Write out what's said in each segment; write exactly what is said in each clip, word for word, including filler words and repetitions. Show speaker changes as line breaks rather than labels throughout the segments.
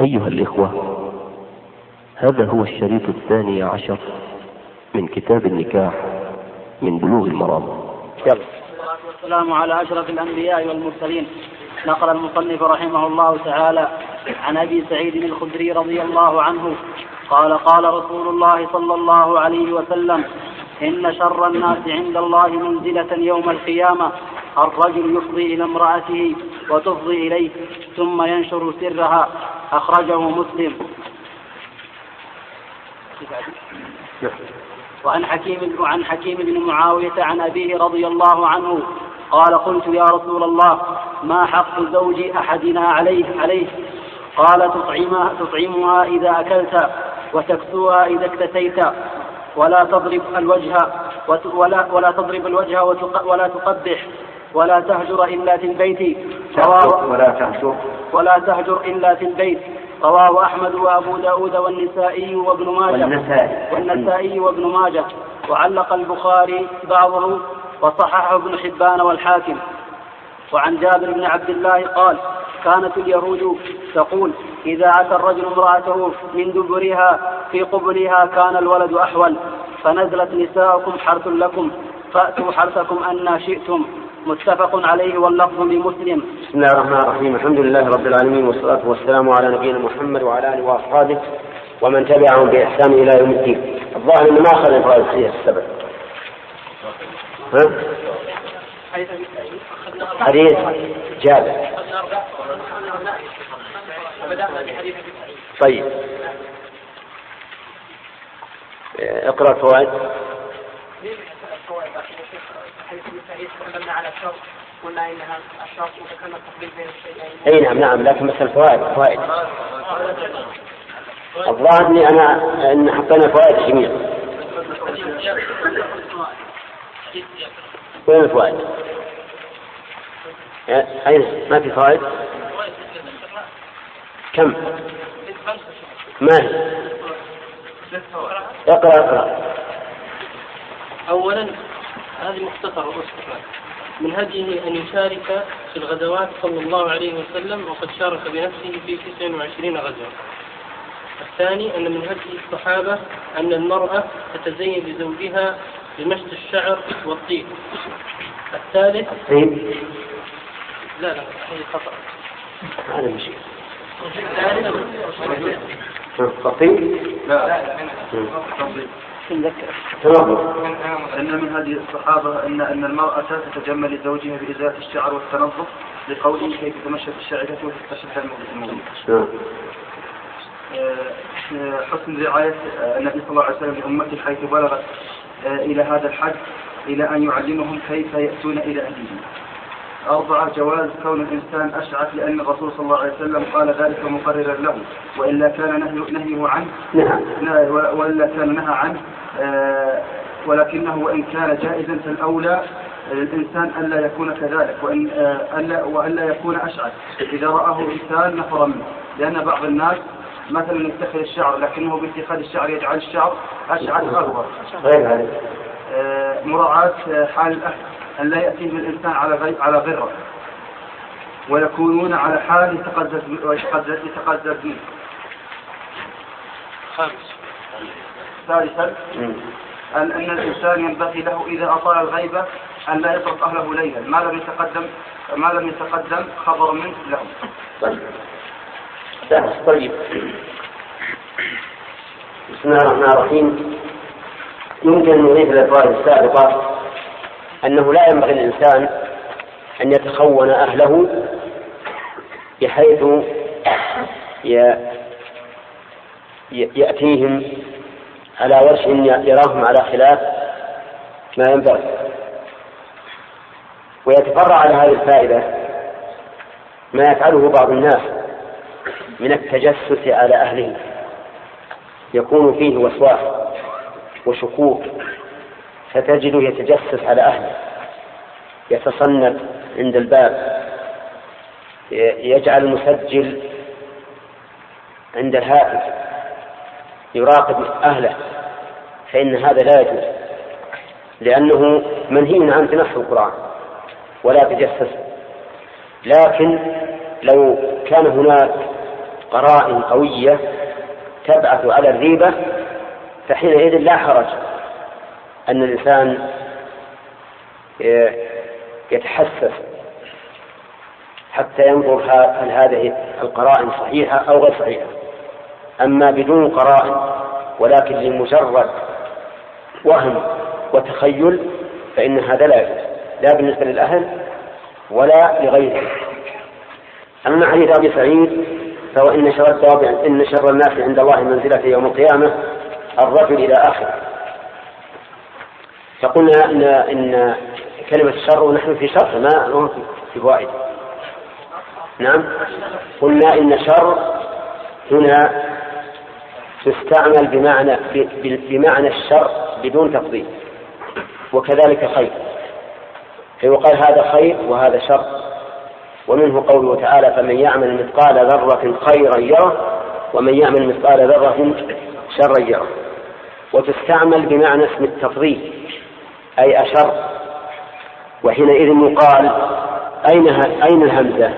أيها الإخوة، هذا هو الشريط الثاني عشر من كتاب النكاح من بلوغ المرام.
يلا. والسلام على أشرف الأنبياء والمرسلين. نقل المصنف رحمه الله تعالى عن أبي سعيد الخدري رضي الله عنه قال قال رسول الله صلى الله عليه وسلم: إن شر الناس عند الله منزلة يوم القيامة الرجل يفضي إلى امرأته وتفضي إليه ثم ينشر سرها. أخرجه مسلم. وعن حكيم, وعن حكيم بن معاوية عن أبيه رضي الله عنه قال: قلت يا رسول الله، ما حق زوج أحدنا عليه عليه قال: تطعمها, تطعمها إذا أكلت وتكسوها إذا اكتسيت ولا تضرب الوجه ولا, ولا تضرب الوجه ولا تقبح ولا تهجر إلا في البيت
ولا تهجر
ولا تهجر إلا في البيت. رواه أحمد وأبو داود والنسائي وابن ماجه
والنسائي,
والنسائي وابن ماجه. وعلق البخاري بعضه وصححه ابن حبان والحاكم. وعن جابر بن عبد الله قال: كانت اليهود تقول: إذا أتى الرجل امرأته من دبرها في قبلها كان الولد أحول. فنزلت: نساؤكم حرث لكم فأتوا حرثكم أن شئتم. متفق عليه واللفظ لمسلم.
بسم الله الرحمن الرحيم. الحمد لله رب العالمين، والصلاة والسلام على نبينا محمد وعلى آله وأصحابه ومن تبعهم بإحسان إلى يوم الدين. الظاهر أنه ما أخذ الفوائد السبع. ها؟ حديث جابر. طيب، اقرأ الفوائد. اي نعم نعم لكن مثل الفوائد فوائد الظاهر اني انا ان حطينا فوائد جميع. وين الفوائد؟ اين ما في فوائد؟ كم؟ ما هي؟ اقرأ اقرأ.
اولا هذه مختصر الأسرة. من هديه أن يشارك في الغزوات صلى الله عليه وسلم، وقد شارك بنفسه في تسع وعشرين غزوة. الثاني أن من هدي الصحابة أن المرأة تتزين لزوجها بمشط الشعر والطيب. الثالث لا لا هي خطأ.
هذا مشي خطيب لا
أن من هذه الصحابة أن أن المرأة تتجمل لزوجها بإزالة الشعر والتنظف، لقوله: كيف تمشط الشعرة وتستشف المؤمن. حسن رعاية النبي صلى الله عليه وسلم لأمته حيث بلغت إلى هذا الحد، إلى أن يعلمهم كيف يأتون إلى أهلهم. أربعة: جواز كون الإنسان أشعث، لأن الرسول صلى الله عليه وسلم قال ذلك مقررا له، وإلا كان نهيه, نهيه عنه وإلا كان نهى عنه آه ولكنه وإن كان جائزا فالأولى للإنسان ألا يكون كذلك، وإن آه ألا وألا يكون أشعث إذا رآه إنسان نفر منه، لأن بعض الناس مثلا يتخذ الشعر لكنه باتخاذ الشعر يجعل الشعر أشعث أغبر. آه مراعاة حال الأهل، أن لا يأتيه الإنسان على على غرة ويكونون على حال يتقزز منه.
خامس.
ثالثا أن أن الإنسان ينبغي له إذا أطال الغيبة أن لا يترك أهله ليلا ما لم يتقدم ما لم يتقدم خبر منه لهم.
طيب. طيب. بسم الله الرحمن الرحيم. يمكن أن نضيف الفوائد السابقة أنه لا ينبغي الإنسان أن يتخون أهله بحيث يأتيهم على وجه يراهم على خلاف ما ينبغي. ويتفرع على هذه الفائدة ما يفعله بعض الناس من التجسس على أهله، يكون فيه وسواس وشكوك، فتجده يتجسس على أهله، يتصنف عند الباب، يجعل المسجل عند الهاتف يراقب أهله، فإن هذا لا يجوز، لأنه منهي عنه في نص القرآن: ولا تجسس. لكن لو كان هناك قرائن قوية تبعث على الريبة، فحينئذ لا حرج أن الإنسان يتحسس حتى ينظر هل هذه القرائن صحيحة أو غير صحيحة. أما بدون قرائن ولكن لمجرد وهم وتخيل فإن هذا لا يجوز، لا بالنسبة للأهل ولا لغيرهم. أما حديث أبي سعيد فهو إن شر الدواب إن شر الناس عند الله منزلة يوم القيامة الرجل إلى آخره. فقلنا إن, إن كلمة الشر ونحن في شر ما في فوائد. نعم، قلنا إن شر هنا تستعمل بمعنى بمعنى الشر بدون تفضيل، وكذلك خير، فيقال هذا خير وهذا شر. ومنه قوله تعالى فمن يعمل مثقال ذرة خيرا يره ومن يعمل مثقال ذرة شرا يره. وتستعمل بمعنى اسم التفضيل أي أشر، وحينئذ يقال أين أين الهمزة؟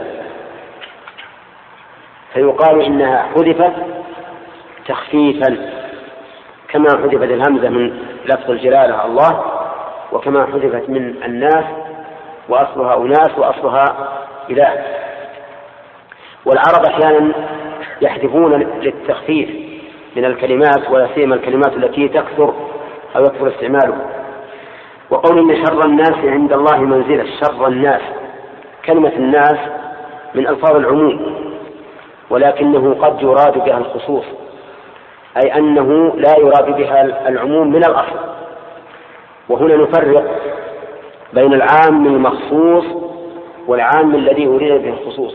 فيقال إنها حذفت تخفيفا كما حذفت الهمزة من لفظ الجلالة الله، وكما حذفت من الناس وأصلها أناس وأصلها إله. والعرب أحيانا يحذفون للتخفيف من الكلمات ولا سيما الكلمات التي تكثر أو يكثر استعمالها. وقول إن شر الناس عند الله منزلة، شر الناس كلمة الناس من ألفاظ العموم، ولكنه قد يراد بها الخصوص، أي أنه لا يراد بها العموم من الأصل. وهنا نفرق بين العام المخصوص والعام الذي أريد به الخصوص.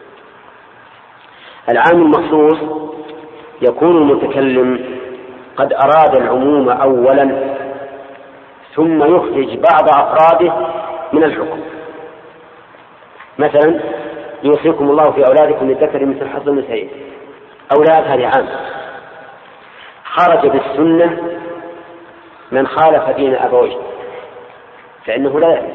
العام المخصوص يكون المتكلم قد أراد العموم أولا ثم يخرج بعض أفراده من الحكم. مثلا يوصيكم الله في أولادكم للذكر مثل حظ الأنثيين، أولاد هذه عام، خرج بالسنة من خالف دين أبويه فإنه لا يعرف.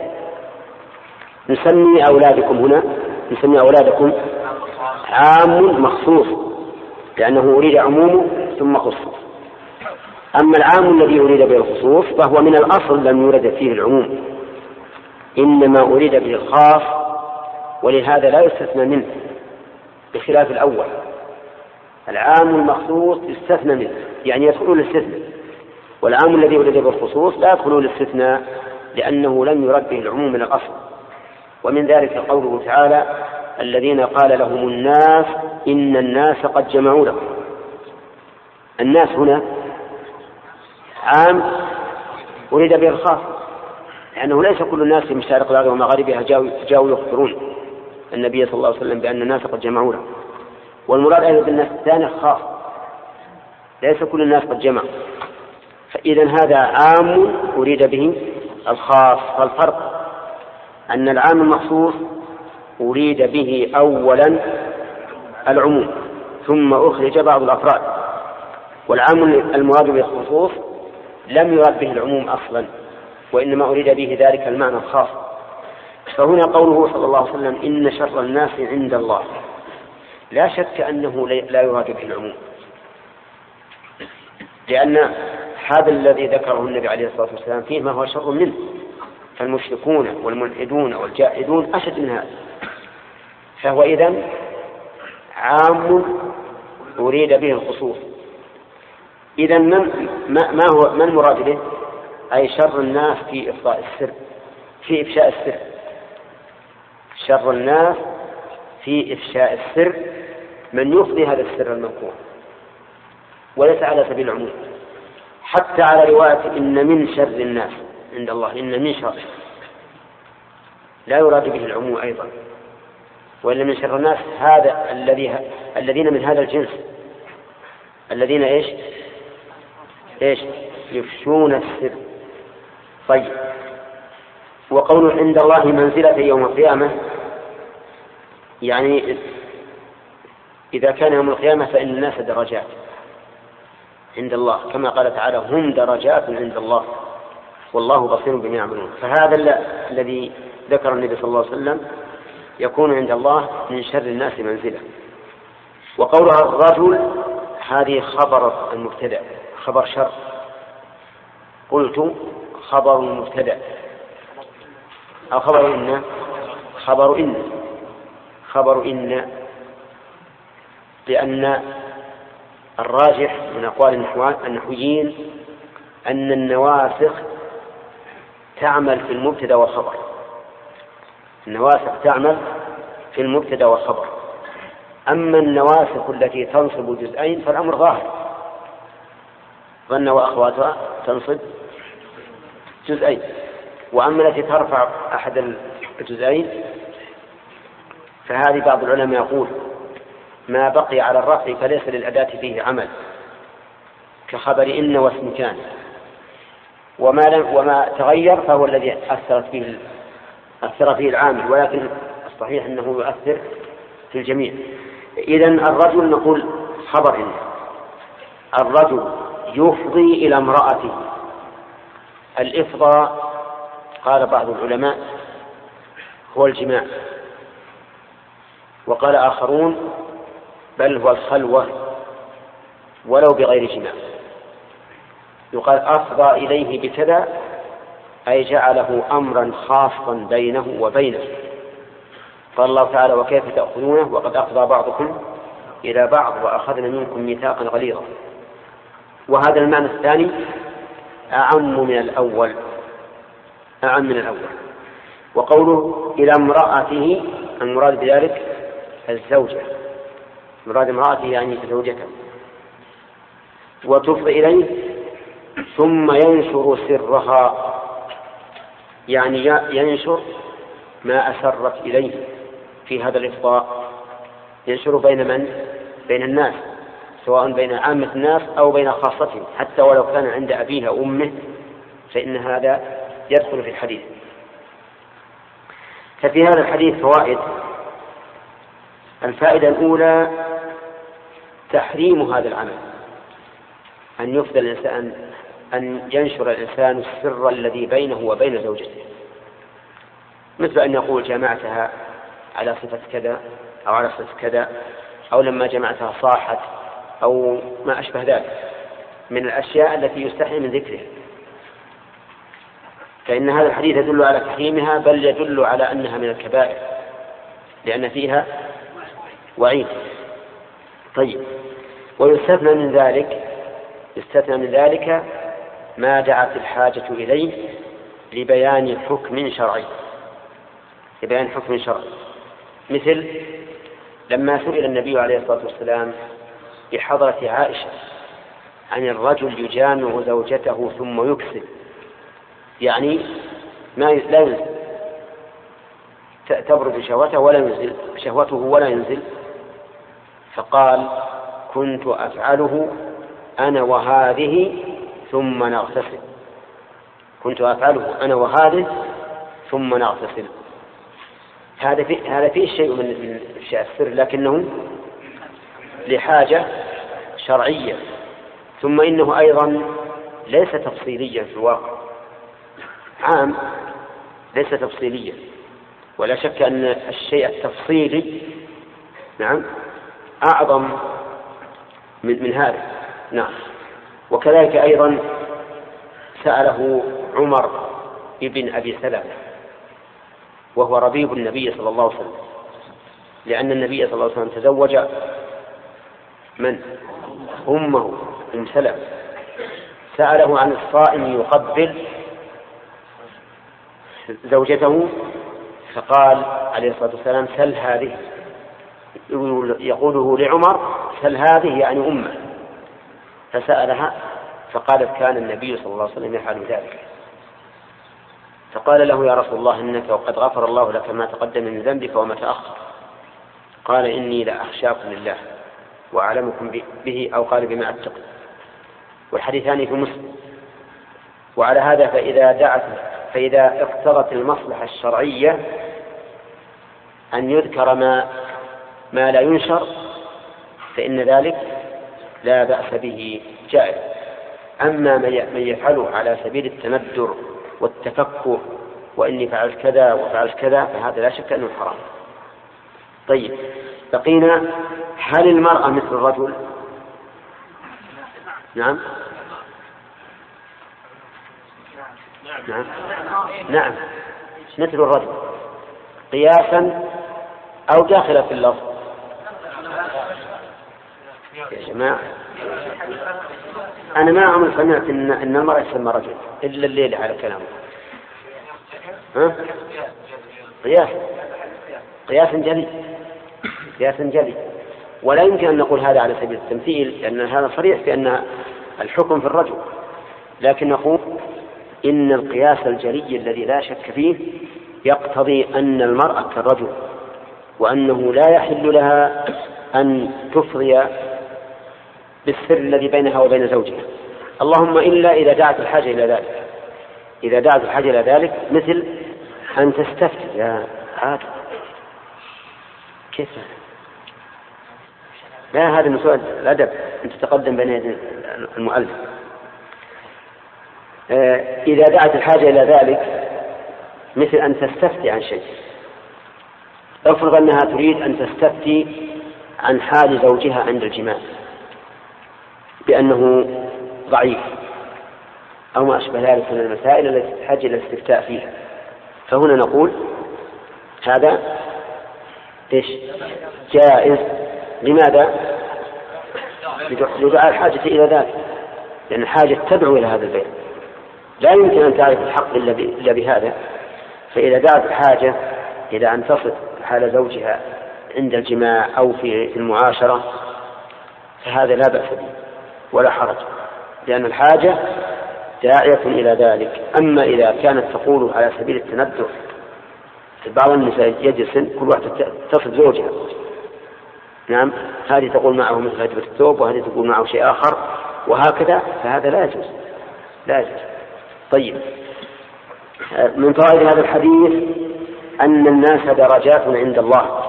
نسمي أولادكم هنا نسمي أولادكم عام مخصوص لأنه أريد عمومه ثم خصوص. أما العام الذي أريد به الخصوص فهو من الأصل لم يرد فيه العموم، إنما أريد به الخاص، ولهذا لا يستثنى منه بخلاف الأول. العام المخصوص يستثنى منه يعني يدخلون الاستثناء، والعام الذي أريد به الخصوص لا يدخلون الاستثناء لأنه لم يرد به العموم من الأصل. ومن ذلك قوله تعالى الذين قال لهم الناس إن الناس قد جمعوا لهم. الناس هنا عام أريد به الخاص، لأنه ليس كل الناس في مشارق الأرض ومغاربها جاءوا يخبرون النبي صلى الله عليه وسلم بأن الناس قد جمعوا له. والمراد أيضا بالناس الثاني خاص، ليس كل الناس قد جمعوا. فإذا هذا عام أريد به الخاص. فالفرق أن العام المخصوص أريد به أولا العموم ثم أخرج بعض الأفراد، والعام المراد به الخصوص لم يرد به العموم أصلا وإنما أريد به ذلك المعنى الخاص. فهنا قوله صلى الله عليه وسلم إن شر الناس عند الله، لا شك أنه لا يراد به العموم، لأن هذا الذي ذكره النبي عليه الصلاة والسلام فيه ما هو شر منه، فالمشركون والملحدون والجاحدون أشد من هذا. فهو إذن عام أريد به الخصوص. إذن من ما هو ما المراد به؟ أي شر الناس في إفضاء السر، في إفشاء السر. شر الناس في إفشاء السر من يفضي هذا السر المنكور، وليس على سبيل العموم. حتى على رواية إن من شر الناس عند الله، إن من شر لا يراد به العموم أيضا، وإلا من شر الناس هذا الذي الذين من هذا الجنس الذين إيش إيش يفشون السر. طيب، وقول عند الله منزلة يوم القيامة يعني إذا كان يوم القيامة فإن الناس درجات عند الله، كما قال تعالى هم درجات عند الله والله بصير بما يعملون. فهذا الذي ذكر النبي صلى الله عليه وسلم يكون عند الله من شر الناس منزلة. وقولها الرجل هذه خبر المبتدأ، خبر شر. قلت خبر المبتدأ أو خبر إن، خبر إن خبر إن لأن الراجح من أقوال النحويين أن النواسخ تعمل في المبتدأ والخبر، النواسخ تعمل في المبتدأ والخبر. أما النواسخ التي تنصب جزئين فالأمر ظاهر، ظن وأخواتها تنصب جزئين. وأما التي ترفع أحد الجزئين فهذه بعض العلماء يقول ما بقي على الرفع فليس للأداة فيه عمل، كخبر إن واسم كان. وما, وما تغير فهو الذي أثرت فيه أثر فيه العامل، ولكن الصحيح أنه يؤثر في الجميع. إذن الرجل نقول خبر إن، الرجل يفضي إلى امرأته. الإفضاء قال بعض العلماء هو الجماع، وقال آخرون بل هو الخلوة ولو بغير جماع. يقال أفضى إليه بكذا أي جعله أمرا خاصا بينه وبينه. قال الله تعالى وكيف تأخذونه وقد أفضى بعضكم إلى بعض وأخذنا منكم ميثاقا غليظا. وهذا المعنى الثاني أعم من الأول، أعم من الأول. وقوله إلى امرأته المراد بذلك الزوجة، مراد امرأته يعني زوجته. وتفضي إليه ثم ينشر سرها، يعني ينشر ما أسرت إليه في هذا الإفضاء، ينشر بين من؟ بين الناس، سواء بين عامة الناس أو بين خاصتهم، حتى ولو كان عند أبيها وأمه فإن هذا يدخل في الحديث. ففي هذا الحديث فوائد. الفائدة الأولى تحريم هذا العمل، أن يفضل الإنسان، أن ينشر الإنسان السر الذي بينه وبين زوجته، مثل أن يقول جمعتها على صفة كذا أو على صفة كذا، أو لما جمعتها صاحت، أو ما أشبه ذلك من الأشياء التي يستحي من ذكرها. فإن هذا الحديث يدل على تحريمها، بل يدل على أنها من الكبائر لأن فيها وعيد. طيب، ويستثنى من ذلك يستثنى من ذلك ما دعت الحاجة إليه لبيان حكم شرعي، لبيان حكم شرعي، مثل لما سئل النبي عليه الصلاة والسلام بحضرة عائشة عن الرجل يجامع زوجته ثم يكسل، يعني ما لا ينزل، تبرد شهوته ولا ينزل شهوته ولا ينزل، فقال كنت أفعله أنا وهذه ثم نغتسل، كنت أفعله أنا وهذه ثم نغتسل. هذا في هذا فيه شيء من الشيء السر، لكنه لحاجة شرعية. ثم إنه أيضا ليس تفصيليا في الواقع، عام ليس تفصيليا، ولا شك أن الشيء التفصيلي نعم أعظم من, من هذا. نعم. وكذلك أيضا سأله عمر ابن أبي سلمة وهو ربيب النبي صلى الله عليه وسلم، لأن النبي صلى الله عليه وسلم تزوج من؟ أمه أم سلمة. سأله عن الصائم يقبل زوجته، فقال عليه الصلاة والسلام سل هذه، يقوله لعمر سل هذه يعني أمه، فسألها فقالت كان النبي صلى الله عليه وسلم يفعل ذلك. فقال له يا رسول الله إنك وقد غفر الله لك ما تقدم من ذنبك وما تأخر. قال إني لأخشاكم لله وأعلمكم به، أو قال بما أتقي. والحديثان في مسلم. وعلى هذا فإذا دعت فإذا اقتضت المصلحة الشرعية أن يذكر ما ما لا ينشر فإن ذلك لا بأس به جائز. أما من يفعله على سبيل التندر والتفكر وإني فعلت كذا وفعلت كذا فهذا لا شك أنه حرام. طيب، بقينا هل المرأة مثل الرجل؟ نعم نعم نعم مثل الرجل قياسا أو داخلة في اللفظ. يا جماعة أنا ما عمري سمعت إن, إن المرأة تسمى رجل إلا الليلة على كلامه. ها؟ قياس قياس جلي قياس جلي ولا يمكن أن نقول هذا على سبيل التمثيل لأن هذا صريح بأن الحكم في الرجل، لكن نقول إن القياس الجلي الذي لا شك فيه يقتضي أن المرأة كالرجل وأنه لا يحل لها أن تفضي بالسر الذي بينها وبين زوجها، اللهم إلا إذا دعت الحاجة إلى ذلك. إذا دعت الحاجة إلى ذلك مثل أن تستفتي يا عاد كيف لا هذا من سؤال الأدب أن تتقدم بين يدي المؤلف. إذا دعت الحاجة إلى ذلك مثل أن تستفتي عن شيء. افرض أنها تريد أن تستفتي عن حال زوجها عند الجماع بأنه ضعيف أو ما أشبه ذلك من المسائل التي تحتاج إلى الاستفتاء فيها، فهنا نقول هذا إيش جائز. لماذا؟ لدعاء الحاجة إلى ذلك، لأن الحاجة تدعو إلى هذا البيت، لا يمكن أن تعرف الحق إلا بهذا. فإذا دعت الحاجة إلى أن تصف حال زوجها عند الجماع أو في المعاشرة فهذا لا بأس به ولا حرج، لأن الحاجة داعية إلى ذلك. أما إذا كانت تقول على سبيل التندر، بعض النساء يجلسن كل واحدة تصف زوجها، نعم هذه تقول معه مثل هجبة الثوب وهذه تقول معه شيء آخر وهكذا، فهذا لا يجوز لا يجوز. طيب، من فوائد هذا الحديث أن الناس درجات عند الله،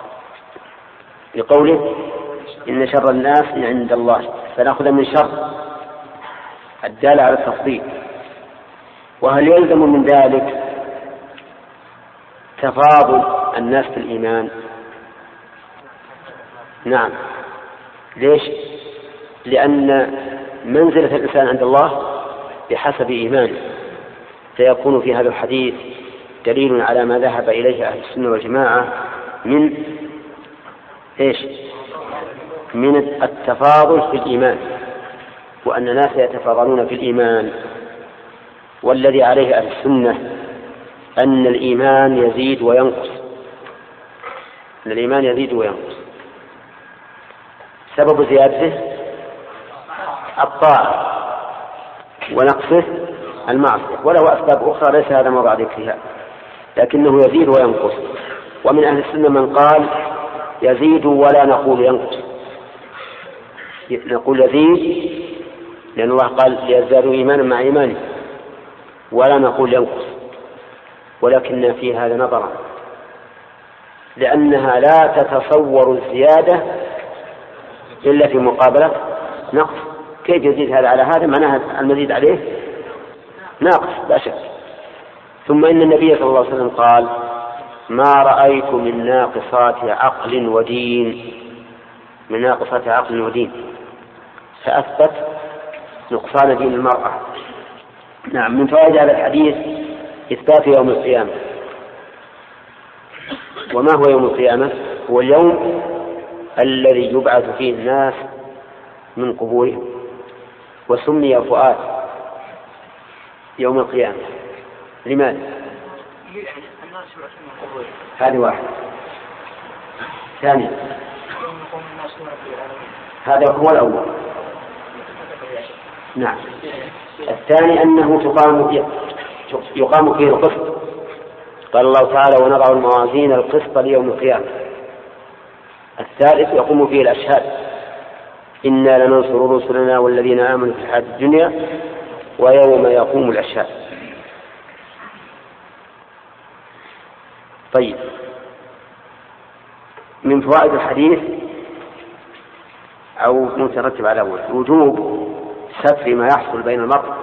لقوله إن شر الناس عند الله، فنأخذ من شر الدالة على التفضيل. وهل يلزم من ذلك تفاضل الناس في الإيمان؟ نعم. ليش؟ لأن منزلة الإنسان عند الله بحسب إيمانه، فيكون في هذا الحديث دليل على ما ذهب إليه أهل السنة والجماعة من إيش؟ من التفاضل في الإيمان، وأن الناس يتفاضلون في الإيمان. والذي عليه أهل السنة أن الإيمان يزيد وينقص، أن الإيمان يزيد وينقص. سبب زيادته الطاعة ونقصه المعصية، وله أسباب أخرى ليس هذا موضع ذكرها، لكنه يزيد وينقص. ومن أهل السنة من قال يزيد ولا نقول ينقص، نقول يزيد لأن الله قال ليزدادوا إيمانا مع إيمانه، ولا نقول ينقص. ولكن في هذا نظرا، لأنها لا تتصور الزيادة إلا في مقابلة نقص. كيف يزيد هذا على هذا؟ معناها المزيد عليه ناقص لا شك. ثم إن النبي صلى الله عليه وسلم قال ما رأيت من ناقصات عقل ودين من ناقصات عقل ودين، فأثبت نقصان دين المرأة. نعم. من فوائد هذا الحديث إثبات يوم القيامة. وما هو يوم القيامة؟ هو اليوم الذي يبعث فيه الناس من قبورهم، وسمي فؤاد يوم القيامة. لماذا؟ هذه واحد. ثاني، هذا هو الأول. نعم. الثاني أنه تقام فيه يقام فيه القسط. قال الله تعالى ونضع الموازين القسط ليوم القيامة. الثالث يقوم فيه الأشهاد إنا لننصر رسلنا والذين آمنوا في الحياة الدنيا ويوم يقوم الأشهاد. طيب، من فوائد الحديث أو مترتب على أول وجوب ستر ما يحصل بين المرء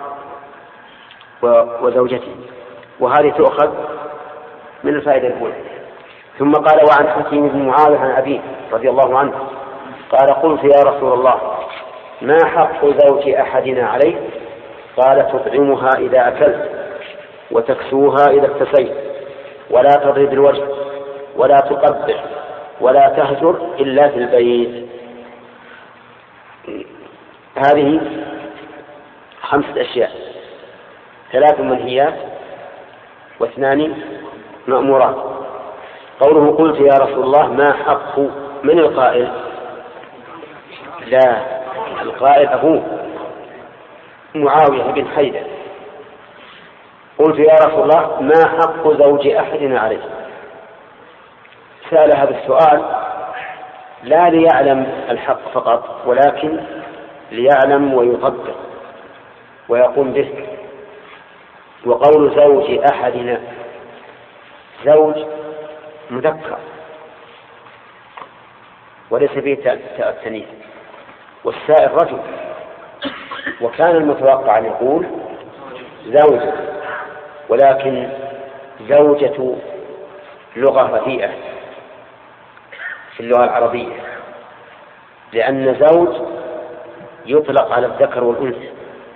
وزوجته، وهذه تؤخذ من الفائدة الأولى. ثم قال: وعن حكيم بن معاوية عن أبيه رضي الله عنه قال: قلت يا رسول الله ما حق زوج أحدنا عليه؟ قال: تطعمها إذا أكلت، وتكسوها إذا اكتسيت، ولا تضرب الوجه، ولا تقبح، ولا تهجر إلا في البيت. هذه خمسة أشياء: ثلاث منهيات واثنان مأمورات. قوله: قلت يا رسول الله ما حق، من القائل؟ لا، القائل أبوه معاوية بن حيدة. قلت يا رسول الله ما حق زوج أحدنا عليه؟ سأل هذا السؤال لا ليعلم الحق فقط، ولكن ليعلم ويطبق ويقوم به. وقول زوج أحدنا، زوج مذكر وليس به تاء التانيث، والسائر رجل، وكان المتوقع أن يقول زوجة، ولكن زوجة لغة رديئة في اللغة العربية، لأن زوج يطلق على الذكر والأنثى،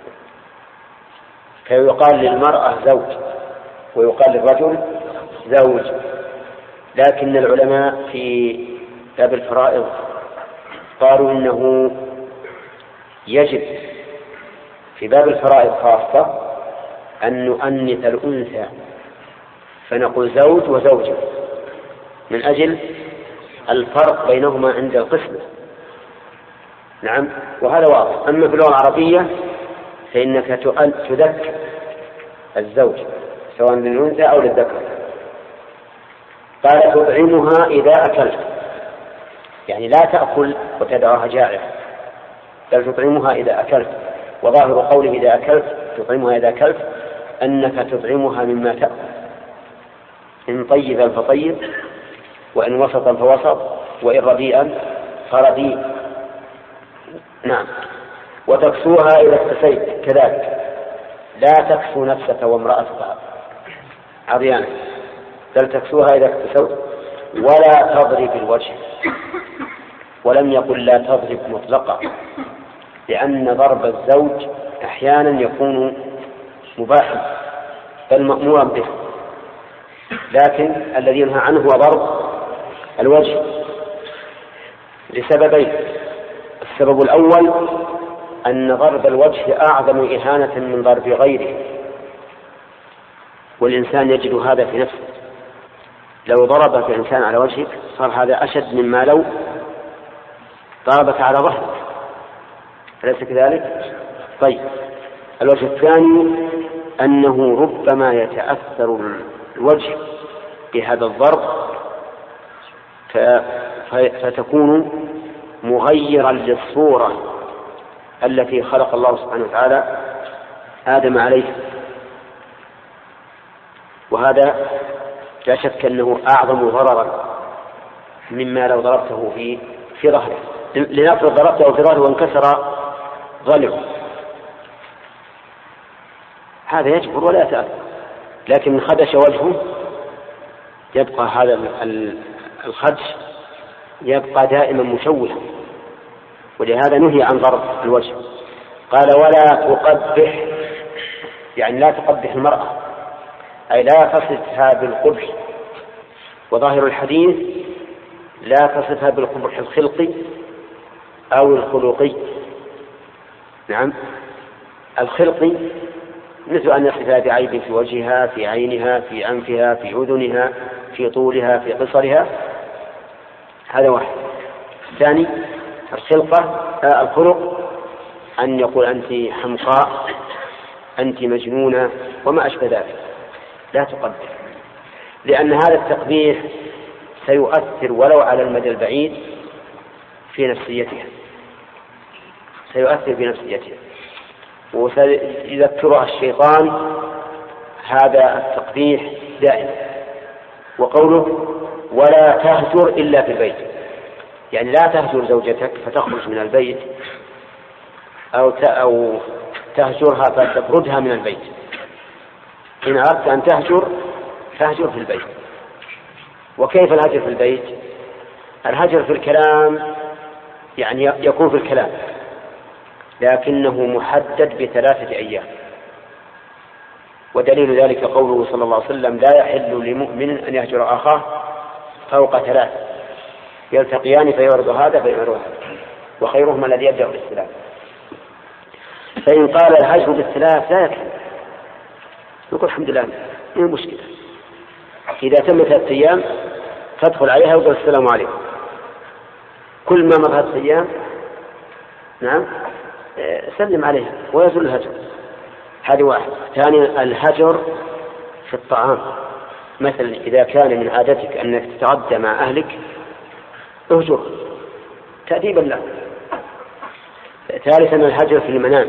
فيقال للمرأة زوج ويقال للرجل زوج. لكن العلماء في باب الفرائض قالوا إنه يجب في باب الفرائض خاصة أن نؤنث الأنثى فنقول زوج وزوجة، من أجل الفرق بينهما عند القسمة. نعم، وهذا واضح. أما في اللغة العربية فإنك تذكر الزوج سواء للأنثى أو للذكر. قال: تطعمها إذا أكلت، يعني لا تأكل وتدعها جائعة، بل تطعمها إذا أكلت. وظاهر قوله إذا أكلت تطعمها إذا أكلت أنك تطعمها مما تأكل، إن طيبا فطيب، وإن وسطا فوسط، وإن رديئا فرديء. نعم. وتكسوها إذا اكتسيت كذلك، لا تكسو نفسك وامرأتك عريانا، بل تكسوها إذا اكتسوت. ولا تضرب الوجه، ولم يقل لا تضرب مطلقا، لأن ضرب الزوج أحيانا يكون مباحا بل مأمورا به، لكن الذي ينهى عنه هو ضرب الوجه لسببين: السبب الأول أن ضرب الوجه أعظم إهانة من ضرب غيره، والإنسان يجد هذا في نفسه. لو ضربك الإنسان على وجهك صار هذا أشد مما لو ضربك على ظهرك، أليس كذلك؟ طيب، الوجه الثاني أنه ربما يتأثر الوجه بهذا الضرب فتكون مغيرا للصورة التي خلق الله سبحانه وتعالى آدم عليه، وهذا لا شك أنه أعظم ضررا مما لو ضربته في في ظهره. لنفرض ضربته في ظهره وانكسر ضلعه، هذا يجبر ولا يتأثر، لكن من خدش وجهه يبقى هذا الخدش يبقى دائما مشوها، ولهذا نهي عن ضرب الوجه. قال: ولا تقبح، يعني لا تقبح المرأة، أي لا تصفها بالقبح. وظاهر الحديث لا تصفها بالقبح الخلقي أو الخلقي. نعم، الخلقي مثل أن يصفها بعيب في وجهها، في عينها، في أنفها، في أذنها، في طولها، في قصرها، هذا واحد. الثاني الخلقة الخلق أن يقول أنت حمقاء، أنت مجنونة، وما أشبه ذلك. لا تقبح، لأن هذا التقبيح سيؤثر ولو على المدى البعيد في نفسيتها، سيؤثر في نفسيتها وسيذكرها الشيطان هذا التقبيح دائما. وقوله: ولا تهجر إلا في البيت، يعني لا تهجر زوجتك فتخرج من البيت أو أو تهجرها فتطردها من البيت. إن أردت أن تهجر فاهجر في البيت. وكيف الهجر في البيت؟ الهجر في الكلام يعني يكون في الكلام، لكنه محدد بثلاثة أيام، ودليل ذلك قوله صلى الله عليه وسلم: لا يحل لمؤمن أن يهجر أخاه فوق ثلاث يلتقيان فيعرض هذا فيعرض هذا وخيرهما الذي يبدأ بالسلام. فإن قال الهجر بالثلاث لا يكفي، نقول الحمد لله ما مشكلة، إذا تم ثلاثة أيام تدخل عليها وقال السلام عليكم، كل ما مر ثلاثة أيام نعم سلم عليها ويزول الهجر. هذه واحد. ثانيا الهجر في الطعام، مثلا إذا كان من عادتك أنك تتغدى مع أهلك اهجر تأديبا له. ثالثا الهجر في المنام،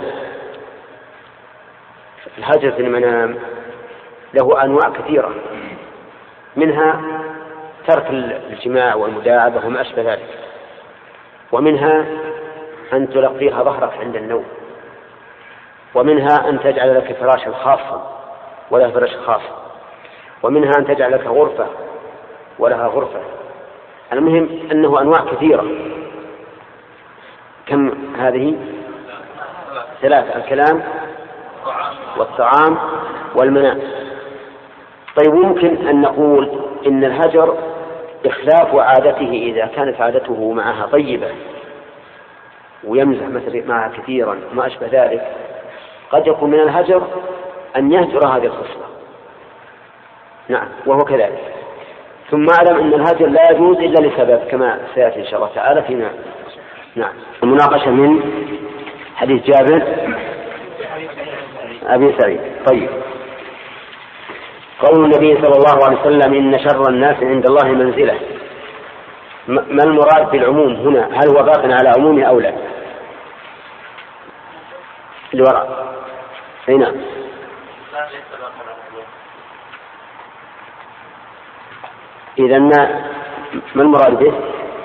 الهجر في المنام له أنواع كثيرة، منها ترك الجماع والمداعبة وما أشبه ذلك، ومنها أن تلقيها ظهرك عند النوم، ومنها أن تجعل لك فراشا خاصا ولا فراش خاص، ومنها أن تجعل لك غرفة ولها غرفة. المهم أنه أنواع كثيرة. كم هذه؟ ثلاثة: الكلام والطعام والمنام. طيب ممكن أن نقول إن الهجر إخلاف عادته، إذا كانت عادته معها طيبة ويمزح مثلا معها كثيرا وما أشبه ذلك، قد يكون من الهجر أن يهجر هذه الخصلة. نعم وهو كذلك. ثم أعلم أن الهجر لا يجوز إلا لسبب كما سيأتي إن شاء الله تعالى فيما. نعم. المناقشة من حديث جابر أبي سعيد. طيب، قول النبي صلى الله عليه وسلم: إن شر الناس عند الله منزلة. ما المراد بالعموم هنا؟ هل هو باق على عمومه أو لا؟ الوراء. أي نعم. إذا ما ما المراد به؟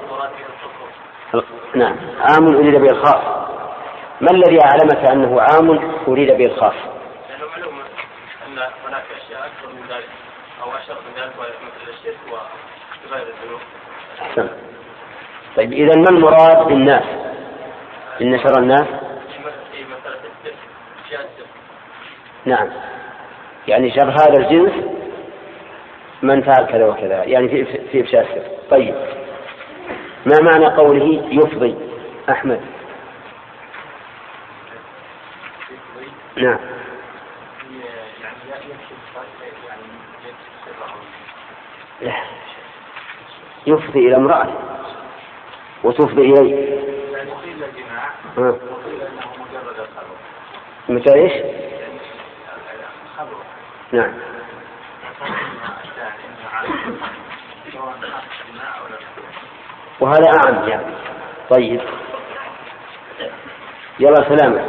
نعم، عام أريد به الخاص. ما الذي أعلمك أنه عام أريد به الخاص؟
لأنه معلوم أن هناك أشياء أكثر من ذلك أو أشر من ذلك مثل الشرك وغير الذنوب.
أحسن. طيب إذا ما المراد بالناس؟ إن شر الناس نعم، يعني شر هذا الجنس من فعل كذا وكذا، يعني في في إفشاء السر. طيب، ما معنى قوله يفضي؟ أحمد. نعم. يفضي إلى امرأة وتفضي إليه. ها. متى إيش؟ نعم. وهذا أعم يعني. طيب، يلا سلامة.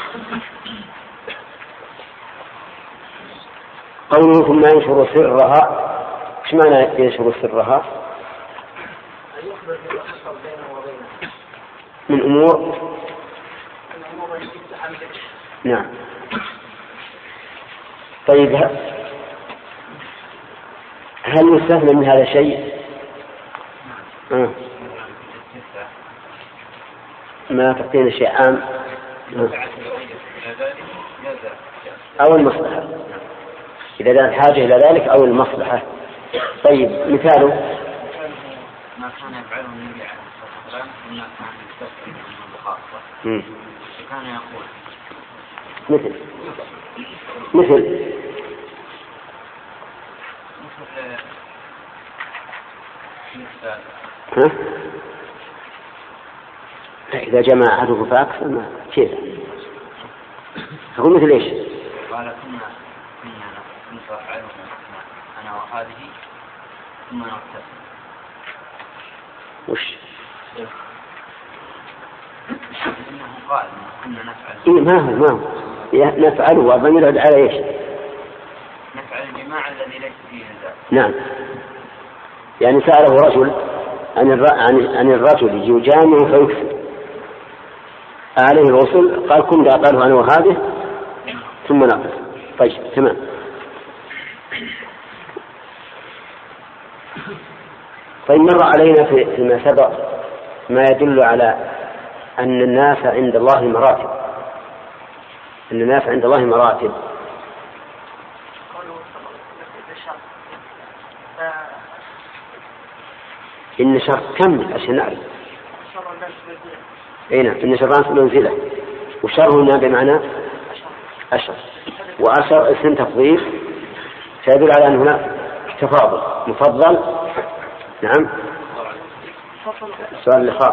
قوله ثم ينشر سرها، ايش معنى ينشر سرها؟ من أمور. نعم. طيب، هل يستثنى من هذا شيء؟ آه. ما تعطينا شيء عام آه. أو المصلحة، إذا كانت حاجة إلى ذلك أو المصلحة. طيب، مثاله
ما كان يفعله النبي عليه الصلاة والسلام إنما كان يستثني من الخاصة، كان يقول
مثل مثل ها؟ إذا جمع أحده فأكثر ما كيف؟ أقول مثل إيش؟
قال كنا كنا نفعله أنا وهذه ثم نغتسل.
وش؟
إنه قال كنا نفعل.
إيه ما هو ما هو نفعله وضمير يعود على إيش؟
نفعل الجماع الذي ليس فيه نزاع.
نعم، يعني سأله رجل عن عن الرجل يجامع فيكفر عليه الغسل، قال كنت أقاله أنا وهذه ثم نقص. طيب تمام. طيب مر علينا فيما سبق ما يدل على أن الناس عند الله مراتب، أن الناس عند الله مراتب. إن شر كم عشان نعرف. أي نعم، إن شر الناس منزلة، وشر هنا بمعنى أشر، وأشر اسم تفضيل سيدل على أن هناك تفاضل مفضل. نعم، السؤال اللي خاص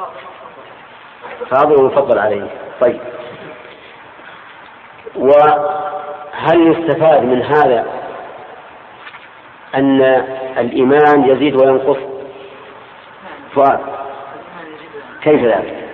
فاضل ومفضل عليه. طيب، وهل يستفاد من هذا أن الإيمان يزيد وينقص؟ سؤال، كيف ذلك؟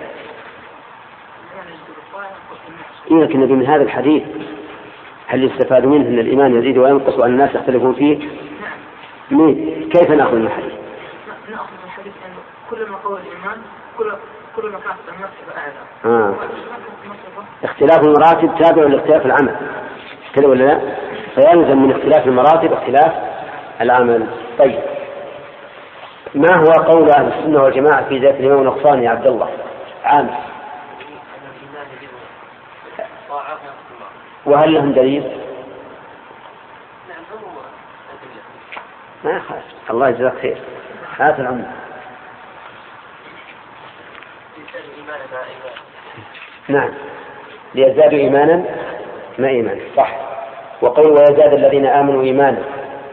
لكن من هذا الحديث هل يستفاد منه أن الإيمان يزيد وينقص وأن الناس يختلفون فيه؟ مين؟ كيف نأخذ من الحديث؟
نأخذ من الحديث أن كل ما قوى الإيمان كل كل ما كانت المرتبة أعلى.
آه. اختلاف المراتب تابع لاختلاف العمل، كذا ولا لا؟ فيلزم من اختلاف المراتب اختلاف العمل. طيب، ما هو قول أهل السنة والجماعة في ذات الإمام ونقصان يا عبد الله عامر؟ وهل لهم دليل؟ ما خاف، الله يجزاك خير. هات العمر. نعم، ليزدادوا إيمانا ما إيمان، صح. وقول ويزداد الذين آمنوا إيمانا.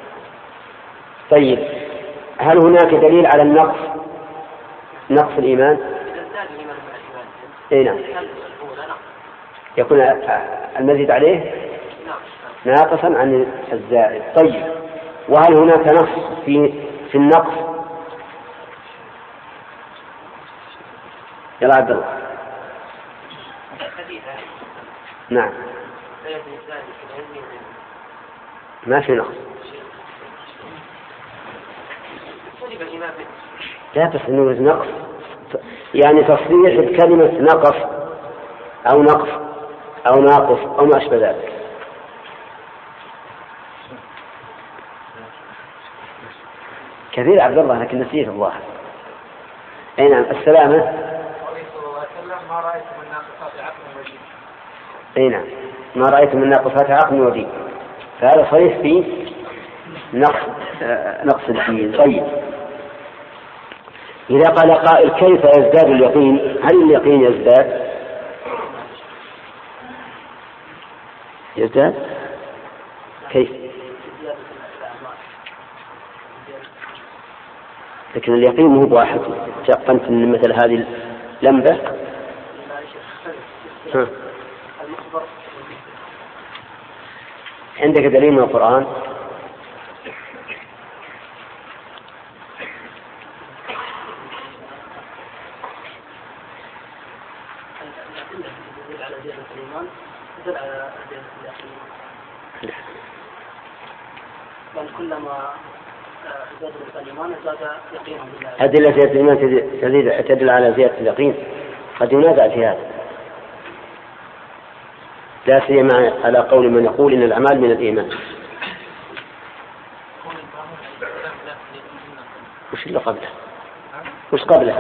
طيب، هل هناك دليل على النقص، نقص الإيمان؟ إيه نعم، يكون المزيد عليه ناقصا عن الزائد. طيب، وهل هناك نقص في في النقص؟ يلا عبد الله. نعم، ما في نقص، لا بس انه نقص يعني تصريح بكلمة نقص او نقص او ناقص او ما اشبه ذلك. كثير عبد الله لكن نسيت الظاهر. اي نعم، السلامة. اي نعم، ما رأيت من ناقصات عقل ودين، فهذا صريح في نقص آه نقص الدين. طيب، إذا قال قائل كيف يزداد اليقين؟ هل اليقين يزداد؟ يزداد كيف؟ لكن اليقين مو بواحد. تيقنت من مثل هذه اللمبة. ها. عندك دليل من القرآن؟
كلما زاد الإيمان زاد يقينا بالله.
أدلة زيادة الإيمان تزيد تدل على زيادة اليقين، قد ينازع في هذا، لا سيما على قول من يقول إن الأعمال من الإيمان. وش اللي قبلها؟ وش قبلها؟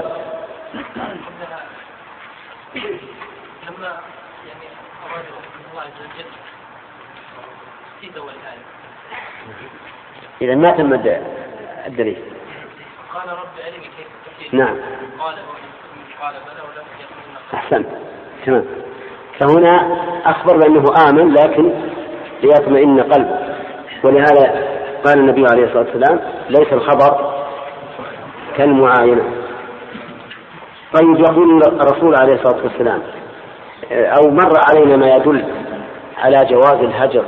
لما يعني أراد الله عز وجل في دول الآية. إذا ما تم الدليل. قال رب أرني كيف تحيي. نعم. قال قال بلى ولم يكن. أحسنت، تمام. فهنا أخبر بأنه آمن لكن ليطمئن قلبه، ولهذا قال النبي عليه الصلاة والسلام ليس الخبر كالمعاينة. طيب، يقول الرسول عليه الصلاة والسلام أو مر علينا ما يدل على جواز الهجر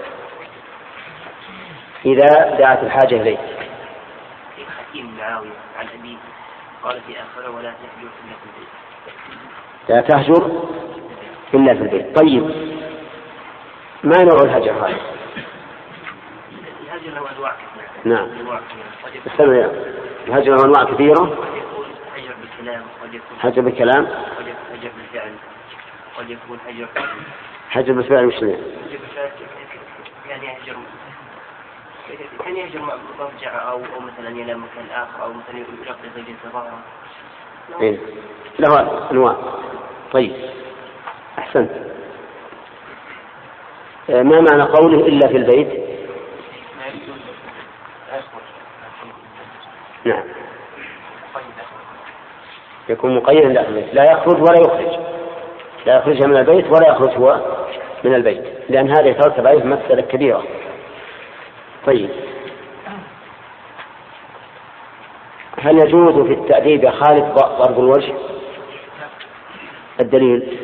إذا دعت الحاجة إليه.
حكيم معاوية عن أبيه قال في آخر ولا تهجر إلا في البيت.
لا تهجر إلا في البيت. طيب، ما نوع الهجر هذا؟
الهجر له أنواع كثيرة.
نعم، استمع. الهجر له أنواع كثيرة.
هجر بالكلام، قد يكون
هجر بالكلام،
قد يكون هجر بالفعل، قد يكون هجر
هجر بالفعل. وش
هجر بالفعل يعني هجر
كان يهجر مضجع أو أو مثلا ينام مكان آخر أو مثلا يلقي زوجته ظهره.
إيه. له أنواع. طيب أحسنت. ما معنى قوله إلا في البيت؟ نعم يكون مقيدا داخل البيت، لا يخرج ولا يخرج، لا يخرج من البيت ولا يخرج هو من البيت، لأن هذا يترتب عليه مسألة كبيرة. طيب هل يجوز في التأديب خالف ضرب الوجه؟ الدليل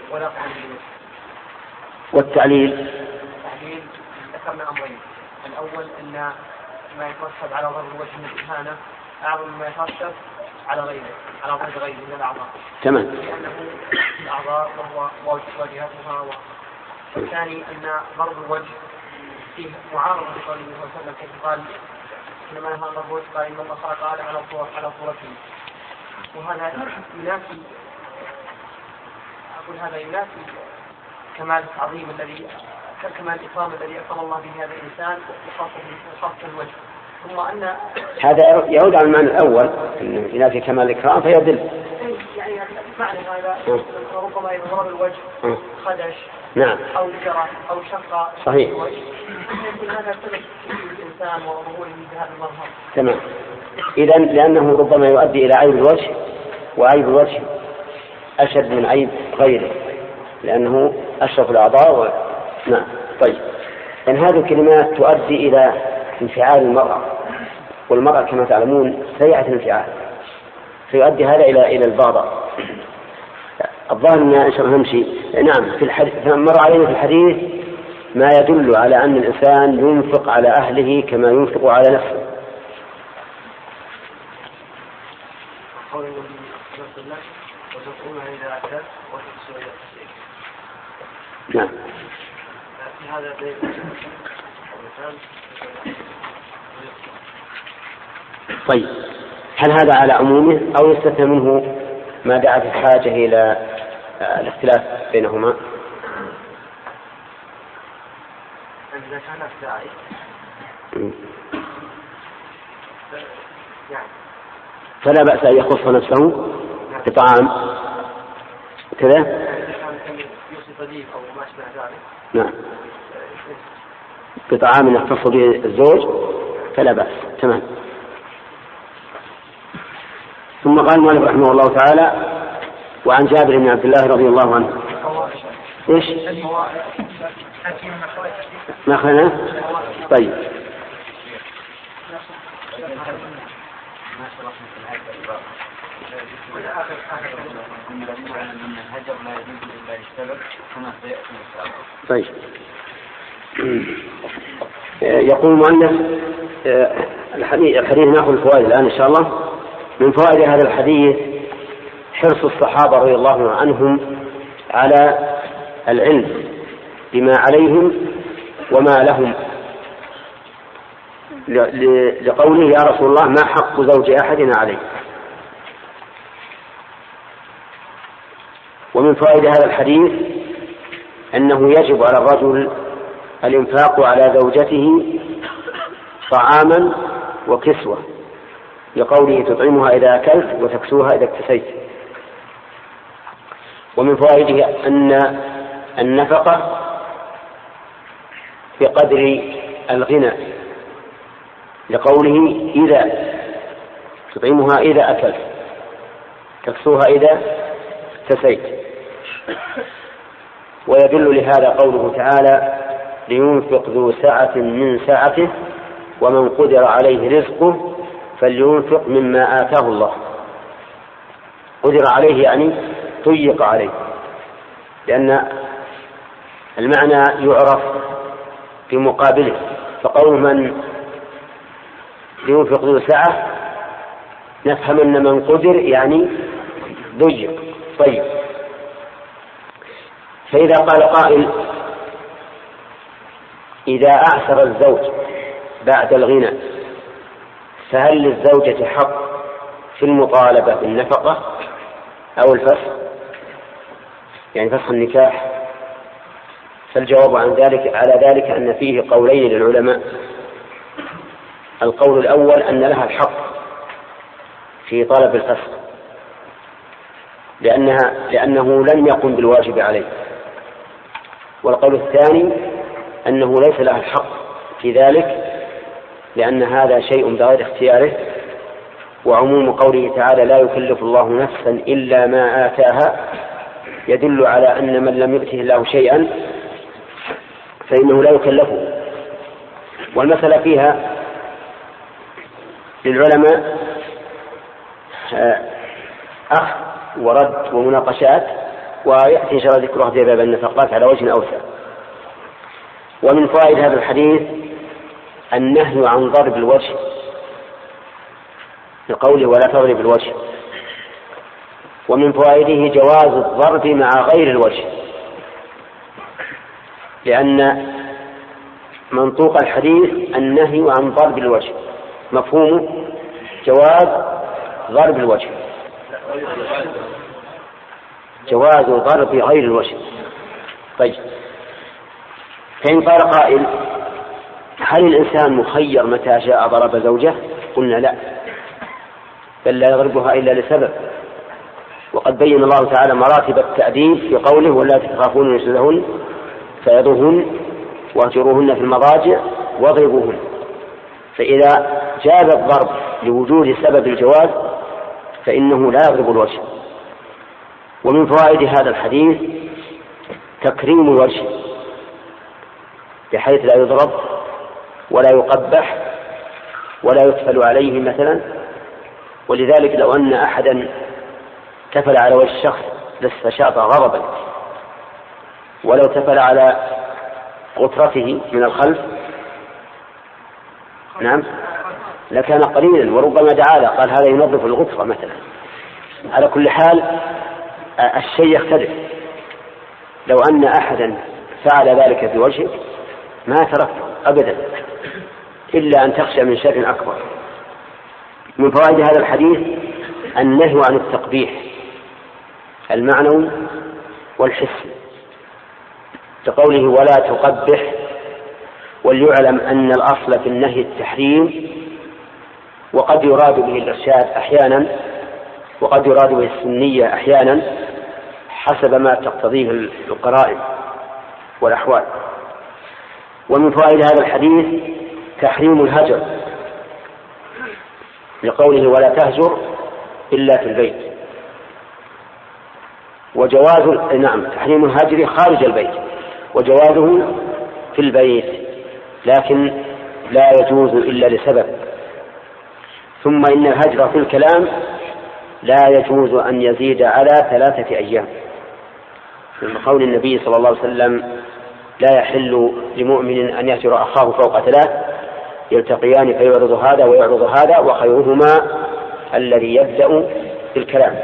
والتعليل.
التعليل ذكرنا أمرين، الأول أن ما يترتب على ضرب الوجه من الإهانة أعظم مما يترتب على غيره، على ضرب غيره من الأعضاء.
تمام.
لأنه الأعضاء وهو واجهتها. والثاني أن ضرب الوجه فيه معارضة لقوله صلى الله عليه وسلم حيث قال لما نهى ضرب الوجه قال إن الله خلق آدم على صورة على صورته، وهذا ينافي أقول هذا ينافي كمال التعظيم الذي كمال الإكرام الذي أكرم الله به هذا الإنسان وخاصة الوجه. ثم أن
هذا يعود على المعنى الأول أنه ينافي كمال الإكرام فيدل.
يعني معنى هذا ربما إذا ضرب الوجه خدش
نعم
أو جرى أو شق
صحيح
يكون هذا سبب الإنسان وظهوره بهذا المظهر.
تمام. إذن لأنه ربما يؤدي إلى عيب الوجه، وعيب الوجه أشد من عيب غيره لأنه أشرف الأعضاء و... نعم. طيب لأن هذه الكلمات تؤدي إلى انفعال المرأة، والمرأة كما تعلمون سيئة الانفعال، فيؤدي هذا إلى إلى البغضاء. الظاهر أن نمشي. نعم في الحديث مر علينا في الحديث ما يدل على أن الإنسان ينفق على أهله كما ينفق على نفسه. نعم. طيب هل هذا على عمومه أو يستثنى منه ما دعت الحاجة إلى الاختلاف بينهما؟
إذا كان الداعي
فلا بأس أن يخص نفسه بطعام كذا. نعم بطعام يختص به الزوج فلا بأس. تمام. ثم قال المؤلف رحمه الله تعالى وعن جابر بن عبد الله رضي الله عنه ايش ما خلنا. طيب طيب يقول المؤلف الحديث الحديث ناخذ الفوائد الآن إن شاء الله. من فوائد هذا الحديث حرص الصحابة رضي الله عنهم على العلم بما عليهم وما لهم، لقوله يا رسول الله ما حق زوج أحدنا عليه. ومن فوائد هذا الحديث أنه يجب على الرجل الإنفاق على زوجته طعاما وكسوة، لقوله تطعمها إذا أكلت وتكسوها إذا اكتسيت. ومن فوائده أن النفقة بقدر الغنى، لقوله إذا تطعمها إذا أكلت تكسوها إذا اكتسيت. ويدل لهذا قوله تعالى لينفق ذو سعة من سعته ومن قدر عليه رزقه فلينفق مما آتاه الله. قدر عليه يعني ضيق عليه، لأن المعنى يعرف في مقابله. فقول من لينفق ذو سعة نفهم أن من قدر يعني ضيق. طيب فإذا قال قائل إذا أعسر الزوج بعد الغنى فهل للزوجة حق في المطالبة بالنفقة أو الفسخ، يعني فسخ النكاح؟ فالجواب عن ذلك على ذلك أن فيه قولين للعلماء. القول الأول أن لها الحق في طلب الفسخ لأنها لأنه لم يقم بالواجب عليه، والقول الثاني أنه ليس لها الحق في ذلك لأن هذا شيء بغير اختياره، وعموم قوله تعالى لا يكلف الله نفسا إلا ما آتاها يدل على أن من لم يؤته الله شيئا فإنه لا يكلفه. والمسألة فيها للعلماء أخذ ورد ومناقشات، ويأتي إن شاء الله ذكرها في باب النفقات على وجه أوسع. ومن فوائد هذا الحديث النهي عن ضرب الوجه لقوله ولا تضرب الوجه، ومن فوائده جواز الضرب مع غير الوجه، لأن منطوق الحديث النهي عن ضرب الوجه، مفهومه جواز ضرب الوجه، جواز ضرب غير الوجه. طيب، فإن قال قائل هل الإنسان مخير متى شاء ضرب زوجه؟ قلنا لا، بل لا يضربها إلا لسبب، وقد بين الله تعالى مراتب التأديب في قوله ولا تخافون نشوزهن فيضرهن واهجروهن في المضاجع واضربوهن. فإذا جاز الضرب لوجود سبب الجواز فإنه لا يضرب الوجه. ومن فوائد هذا الحديث تكريم الوجه بحيث لا يضرب ولا يقبح ولا يتفل عليه مثلا، ولذلك لو أن أحدا تفل على وجه الشخص لاستشاط غضبا، ولو تفل على غترته من الخلف نعم لكان قليلا، وربما دعا له قال هذا ينظف الغترة مثلا. على كل حال الشيء يختلف، لو أن أحدا فعل ذلك في وجهك ما تركته أبدا إلا أن تخشى من شر أكبر. من فوائد هذا الحديث النهي عن التقبيح المعنوي والحسي كقوله ولا تقبح، وليعلم أن الأصل في النهي التحريم، وقد يراد به الإرشاد أحيانا وقد يراد به السنية أحيانا حسب ما تقتضيه القرائن والأحوال. ومن فوائد هذا الحديث تحريم الهجر لقوله ولا تهجر إلا في البيت، وجواز نعم تحريم الهجر خارج البيت وجوازه في البيت، لكن لا يجوز إلا لسبب. ثم إن الهجر في الكلام لا يجوز أن يزيد على ثلاثة أيام، من قول النبي صلى الله عليه وسلم لا يحل لمؤمن أن يهجر أخاه فوق ثلاث يلتقيان فيعرض هذا ويعرض هذا وخيرهما الذي يبدأ بالكلام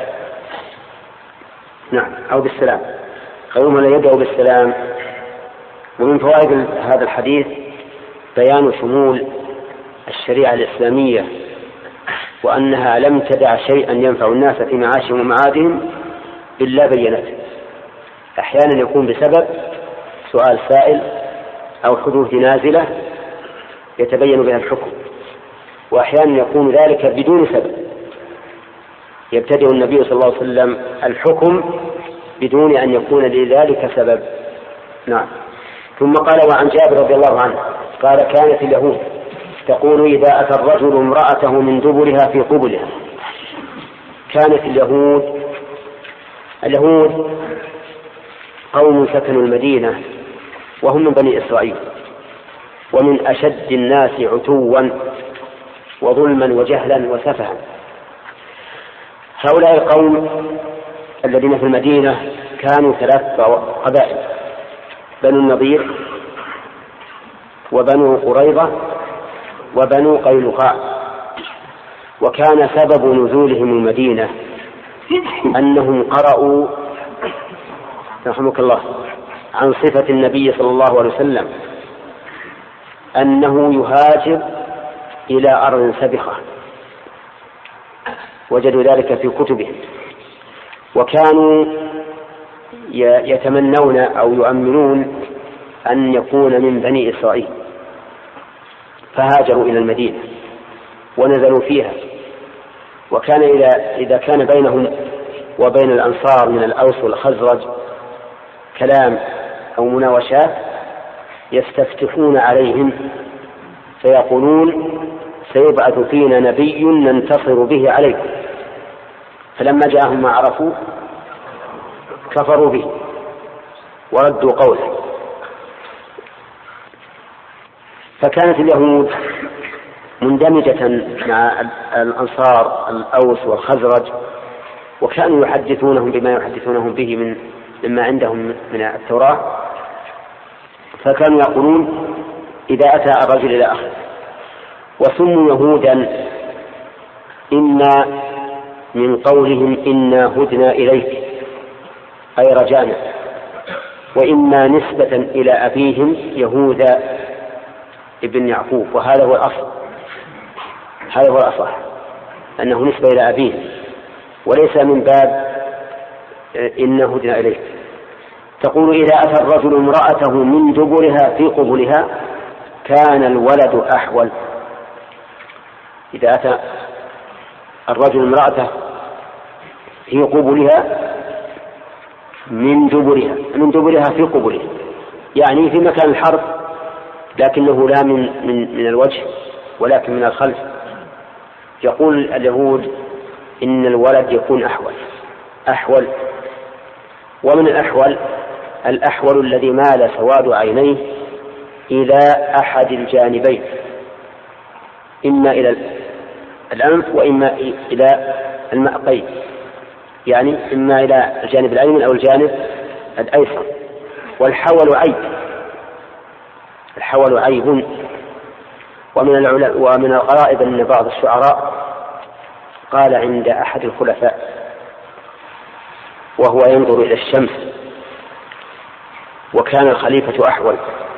نعم أو بالسلام، خيرهما الذي يبدأ بالسلام. ومن فوائد هذا الحديث بيان شمول الشريعة الإسلامية، وأنها لم تدع شيئا ينفع الناس في معاشهم ومعادهم إلا بينته. أحيانا يكون بسبب سؤال سائل أو حدوث نازلة يتبين بها الحكم، وأحيانا يكون ذلك بدون سبب يبتدئ النبي صلى الله عليه وسلم الحكم بدون أن يكون لذلك سبب. نعم. ثم قال وعن جابر رضي الله عنه قال كانت اليهود تقول إذا أتى الرجل امرأته من دبرها في قبلها. كانت اليهود اليهود قوم سكنوا المدينة وهم من بني إسرائيل، ومن أشد الناس عتوا وظلما وجهلا وسفها. هؤلاء القوم الذين في المدينة كانوا ثلاث قبائل: بنو النضير وبنو قريظة وبنو قينقاع. وكان سبب نزولهم المدينة أنهم قرأوا رحمك الله عن صفة النبي صلى الله عليه وسلم أنه يهاجر إلى أرض سبخة، وجدوا ذلك في كتبهم، وكانوا يتمنون أو يؤمنون أن يكون من بني إسرائيل، فهاجروا إلى المدينة. ونزلوا فيها. وكان إذا, إذا كان بينهم وبين الأنصار من الأوس والخزرج كلام أو مناوشات يستفتحون عليهم فيقولون سيبعث فينا نبي ننتصر به عليكم، فلما جاءهم ما عرفوا كفروا به وردوا قوله. فكانت اليهود مندمجة مع الأنصار الأوس والخزرج، وكانوا يحدثونهم بما يحدثونهم به من مما عندهم من التوراة، فكانوا يقولون إذا أتى الرجل إلى أخيه. وسموا يهودا إما من قولهم إنا هدنا إليك أي رجانا، وإما نسبة إلى أبيهم يهوذا ابن يعقوب، وهذا هو الأصل، هذا هو الأصح أنه نسبة إلى أبيه وليس من باب إنا هدنا إليك. تقول إذا أتى الرجل امرأته من دبرها في قبلها كان الولد أحول. إذا أتى الرجل امرأته في قبلها من دبرها من دبرها في قبلها، يعني في مكان الحرب، لكنه لا من, من, من الوجه ولكن من الخلف. يقول اليهود إن الولد يكون أحول أحول ومن الأحول الأحول الذي مال سواد عينيه إلى أحد الجانبين، إما إلى الأنف وإما إلى المأقين، يعني إما إلى الجانب الأيمن أو الجانب الأيسر. والحول عيب، الحول عيب. ومن العلماء ومن الغرائب أن بعض الشعراء قال عند أحد الخلفاء وهو ينظر إلى الشمس وكان الخليفة أحول،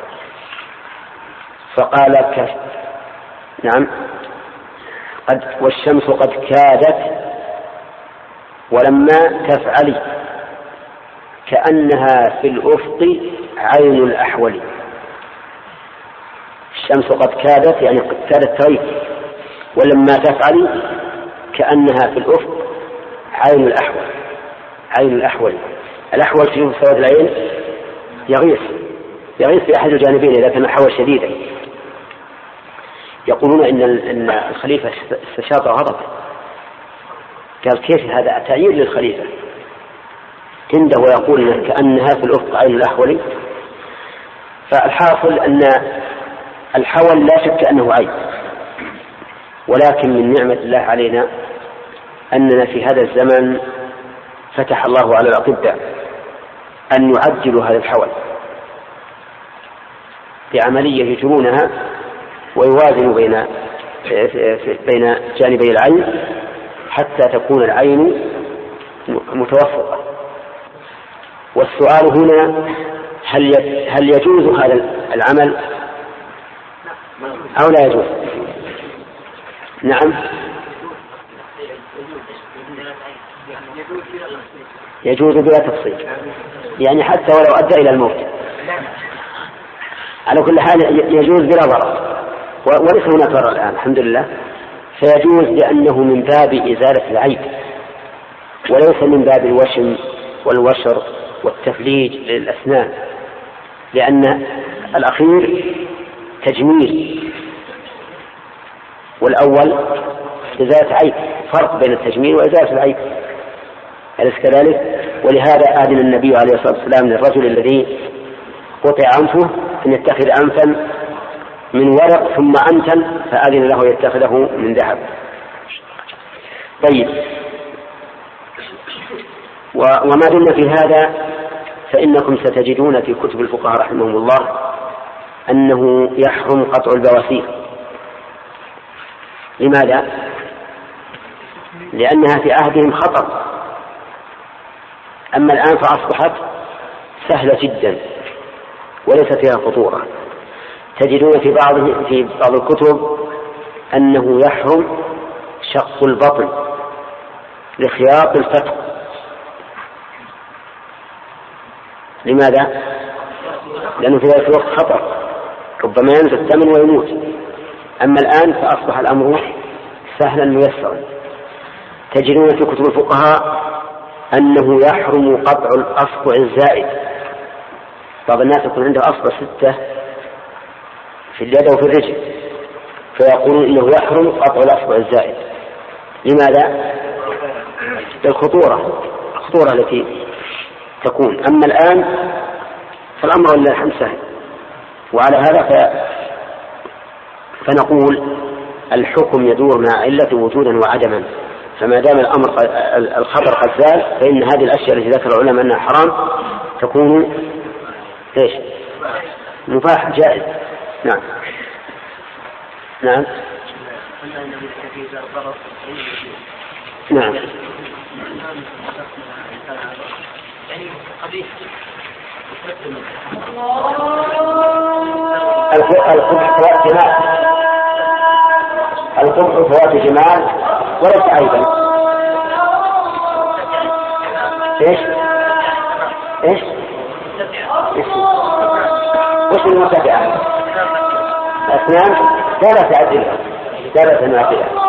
فقال ك... نعم قد والشمس قد كادت ولما تفعلي كأنها في الأفق عين الأحول. الشمس قد كادت يعني قد كادت تغيب، ولما تفعلي كأنها في الأفق عين الأحول. عين الأحول، الأحول في سواد العين يغيث يغيث في أحد الجانبين إذا كان الحول شديدا. يقولون إن الخليفة استشاط غضب، قال كيف هذا تعيير للخليفة عنده ويقول كأنها في الأفق عين الأحول. فالحاصل أن الحول لا شك أنه عين، ولكن من نعمة الله علينا أننا في هذا الزمن فتح الله على الأطباء أن يعجلوا هذا الحول بعملية يجرونها ويوازنوا بين بين جانبي العين حتى تكون العين متوسطة. والسؤال هنا هل هل يجوز هذا العمل أو لا يجوز؟ نعم يجوز بلا تفصيل، يعني حتى ولو أدى إلى الموت على كل حال يجوز بلا ضرر، وليس هناك ضرر الآن الحمد لله. فيجوز لأنه من باب إزالة العيب وليس من باب الوشم والوشر والتفليج للأسنان، لأن الأخير تجميل والأول إزالة عيب، فرق بين التجميل وإزالة العيب، أليس كذلك؟ ولهذا آذن النبي عليه الصلاة والسلام للرجل الذي قطع أنفه أن يتخذ أنفا من ورق ثم أنتن، فآذن له يتخذه من ذهب. طيب، وما دلنا في هذا فإنكم ستجدون في كتب الفقهاء رحمهم الله أنه يحرم قطع البواسير. لماذا؟ لأنها في عهدهم خطر، أما الآن فأصبحت سهلة جدا وليس فيها خطورة. تجدون في بعض في بعض الكتب أنه يحرم شق البطن لخياط الفتق. لماذا؟ لأنه في ذلك الوقت خطر، ربما ينزل الثمن ويموت. أما الآن فأصبح الأمر سهلا ميسرا. تجدون في كتب الفقهاء أنه يحرم قطع الأصبع الزائد. بعض الناس يكون عنده أصبع ستة في اليد أو في الرجل، فيقولون إنه يحرم قطع الأصبع الزائد. لماذا؟ للخطورة، الخطورة التي تكون. أما الآن فالأمر لله الحمد سهل. وعلى هذا ف... فنقول الحكم يدور مع علة وجودا وعدما، فما دام الأمر الخطر قد زال فإن هذه الأشياء التي ذكر العلماء أنها حرام تكون ايش؟ مباح جائز. نعم نعم نعم. القبح فوات جمال، القبح فوات جمال وليس عيبا. ايش ايش وش المتبعة؟ أسنان ثلاث أدلة ثلاث أدلة.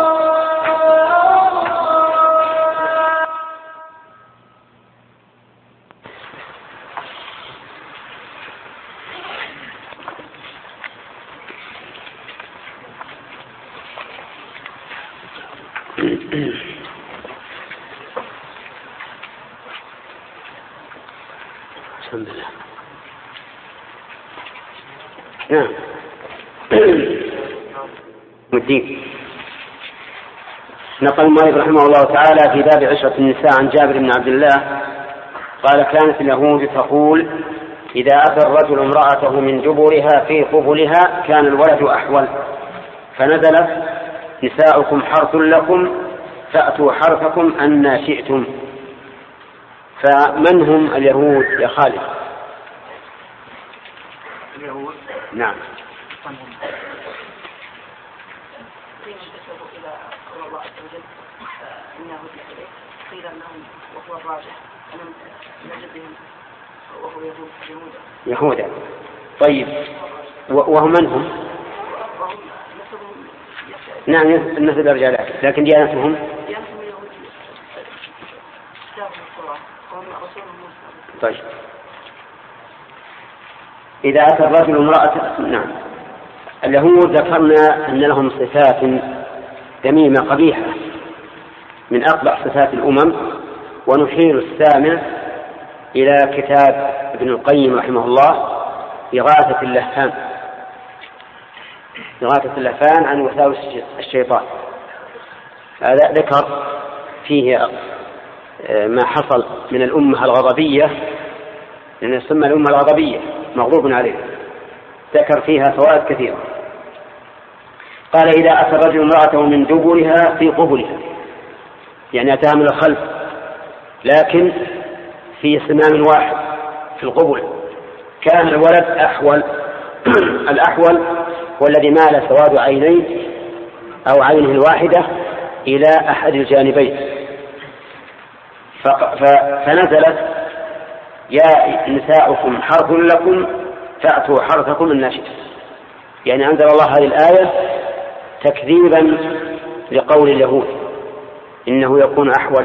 الحمد لله. نعم. مدين. نقل المؤلف رحمه الله تعالى في باب عشرة النساء عن جابر بن عبد الله قال: كانت اليهود تقول: إذا أتى الرجل امرأته من دبرها في قبلها كان الولد أحول، فنزلت: نساؤكم حرث لكم فأتوا حرثكم أن شئتم. فمن هم اليهود يا خالد؟
اليهود
نعم.
إلى قول الله عز وجل إنه قيل لهم وهو الراجح أنهم يجدهم وهو يهود
يهودا. طيب وهم من هم؟ نعم النسب الرجال، لكن ديانتهم طيب. إذا أتى الرجل امرأة، نعم، اليهود ذكرنا أن لهم صفات ذميمة قبيحة من أقبح صفات الأمم، ونحيل السامع إلى كتاب ابن القيم رحمه الله إغاثة اللهفان، إغاثة اللهفان عن وساوس الشيطان. هذا ذكر فيه ما حصل من الأمة الغضبية، لأن يسمى الأمة الغضبية مغضوب عليه، ذكر فيها فوائد كثيرة. قال: إذا أتى الرجل امرأته من دبرها في قبلها، يعني أتاها من الخلف لكن في صمام واحد في القبل، كان الولد أحول. الأحول هو الذي مال سواد عينيه أو عينه الواحدة إلى أحد الجانبين. فنزلت: يا نساؤكم حرث لكم فأتوا حرثكم أن شئتم. يعني أنزل الله هذه الآية تكذيبا لقول اليهود إنه يكون أحول.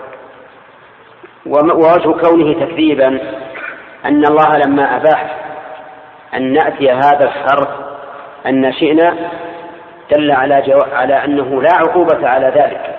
ووجه كونه تكذيبا أن الله لما أباح أن نأتي هذا الحرث أن شئنا دل على, جو... على أنه لا عقوبة على ذلك،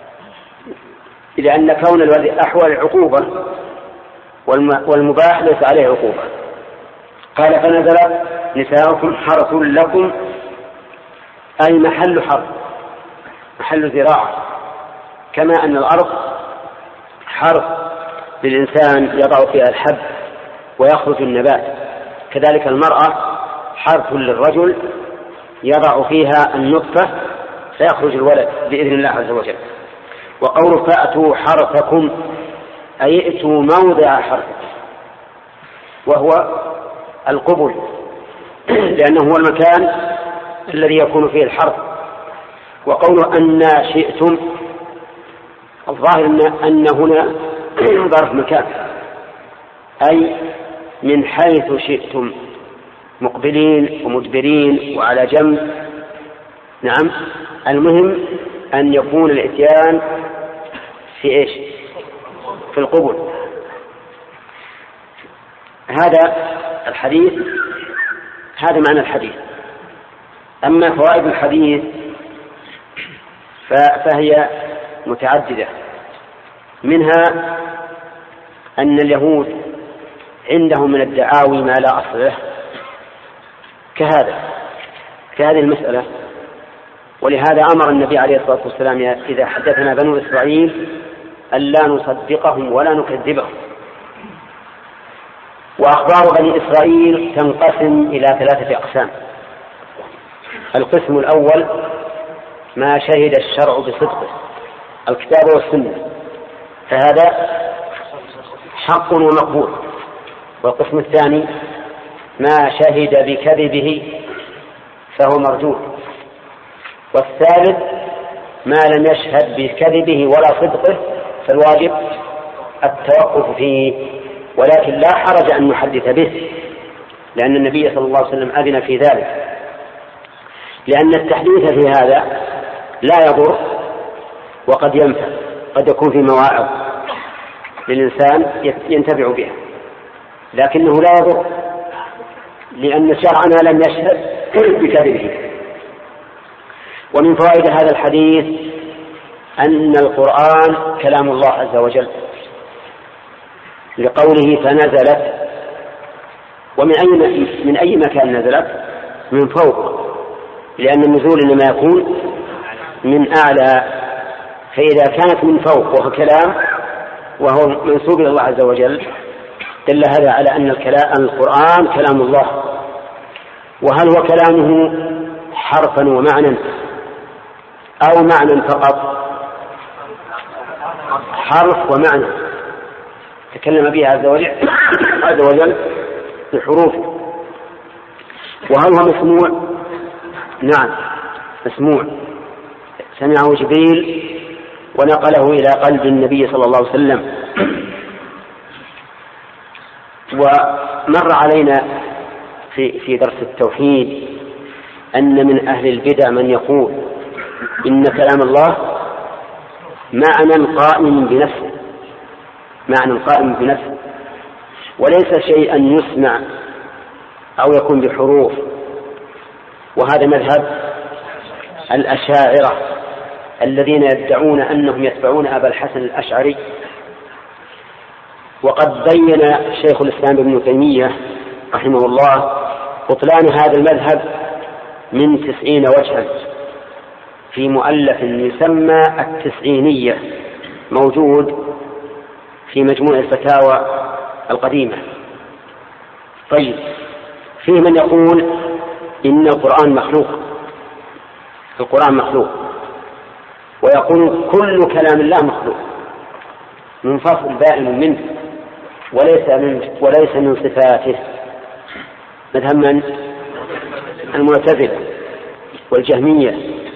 لأن كون الولد أحول عقوبة والمباح ليس عليه عقوبة. قال: فنزل: نساؤكم حرث لكم، أي محل حرث، محل زراعة، كما أن الأرض حرث للإنسان يضع فيها الحب ويخرج النبات، كذلك المرأة حرث للرجل يضع فيها النطفة فيخرج الولد بإذن الله عز وجل. وقول فأتوا حرثكم أي ائتوا موضع حرث، وهو القبل، لأنه هو المكان الذي يكون فيه الحرث. وقول أن شئتم الظاهر أن هنا ظرف مكان، أي من حيث شئتم، مقبلين ومدبرين وعلى جنب نعم، المهم أن يكون الإتيان في إيش؟ في القبول. هذا الحديث، هذا معنى الحديث. أما فوائد الحديث فهي متعددة، منها أن اليهود عندهم من الدعاوي ما لا أصل له كهذا كهذه المسألة، ولهذا أمر النبي عليه الصلاة والسلام إذا حدثنا بنو إسرائيل ألا نصدقهم ولا نكذبهم. وأخبار بني إسرائيل تنقسم إلى ثلاثة أقسام. القسم الأول ما شهد الشرع بصدقه، الكتاب والسنة، فهذا حق ومقبول. والقسم الثاني ما شهد بكذبه فهو مردود. والثالث ما لم يشهد بكذبه ولا صدقه فالواجب التوقف فيه، ولكن لا حرج أن نحدث به، لأن النبي صلى الله عليه وسلم أذن في ذلك، لأن التحديث في هذا لا يضر وقد ينفع، قد يكون في مواعظ للإنسان ينتفع بها، لكنه لا يضر لأن شرعنا لم يشهد بكذبه. ومن فوائد هذا الحديث أن القرآن كلام الله عز وجل، لقوله فنزلت، ومن أي من أي مكان نزلت؟ من فوق، لأن النزول إنما يكون من أعلى، فإذا كانت من فوق وهو كلام وهو منسوب إلى الله عز وجل دل هذا على أن القرآن كلام الله. وهل هو كلامه حرفا ومعنى أو معنى فقط؟ حرف ومعنى تكلم به عز وجل عز وجل بحروفه. وهل هو مسموع؟ نعم مسموع، سمعه جبريل ونقله إلى قلب النبي صلى الله عليه وسلم. ومر علينا في في درس التوحيد أن من أهل البدع من يقول إن كلام الله معنى قائم بنفسه، معنى قائم بنفسه، وليس شيئا يسمع أو يكون بحروف. وهذا مذهب الأشاعرة الذين يدعون أنهم يتبعون أبا الحسن الأشعري. وقد بين شيخ الإسلام ابن تيمية رحمه الله بطلان هذا المذهب من تسعين وجها في مؤلف يسمى التسعينية، موجود في مجموع الفتاوى القديمة. طيب، فيه من يقول إن القرآن مخلوق، القرآن مخلوق، ويقول كل كلام الله مخلوق منفصل بائن منه وليس من وليس من صفاته، مذهب من؟ المعتزلة والجهمية،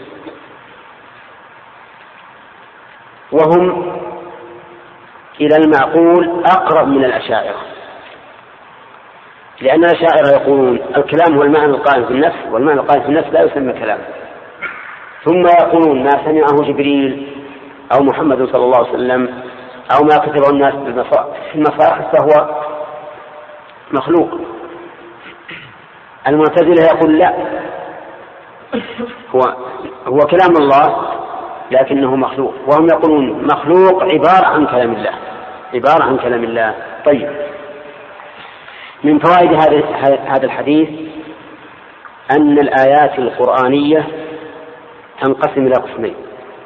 وهم إلى المعقول أقرب من الأشاعرة، لأن الأشاعرة يقولون الكلام هو المعنى القائم في النفس، والمعنى القائم في النفس لا يسمى كلام. ثم يقولون ما سمعه جبريل أو محمد صلى الله عليه وسلم أو ما كتبه الناس في المصاحف فهو مخلوق. المعتزلة يقول لا، هو هو كلام الله لكنه مخلوق، وهم يقولون مخلوق عبارة عن كلام الله، عبارة عن كلام الله. طيب، من فوائد هذا الحديث أن الآيات القرآنية تنقسم إلى قسمين: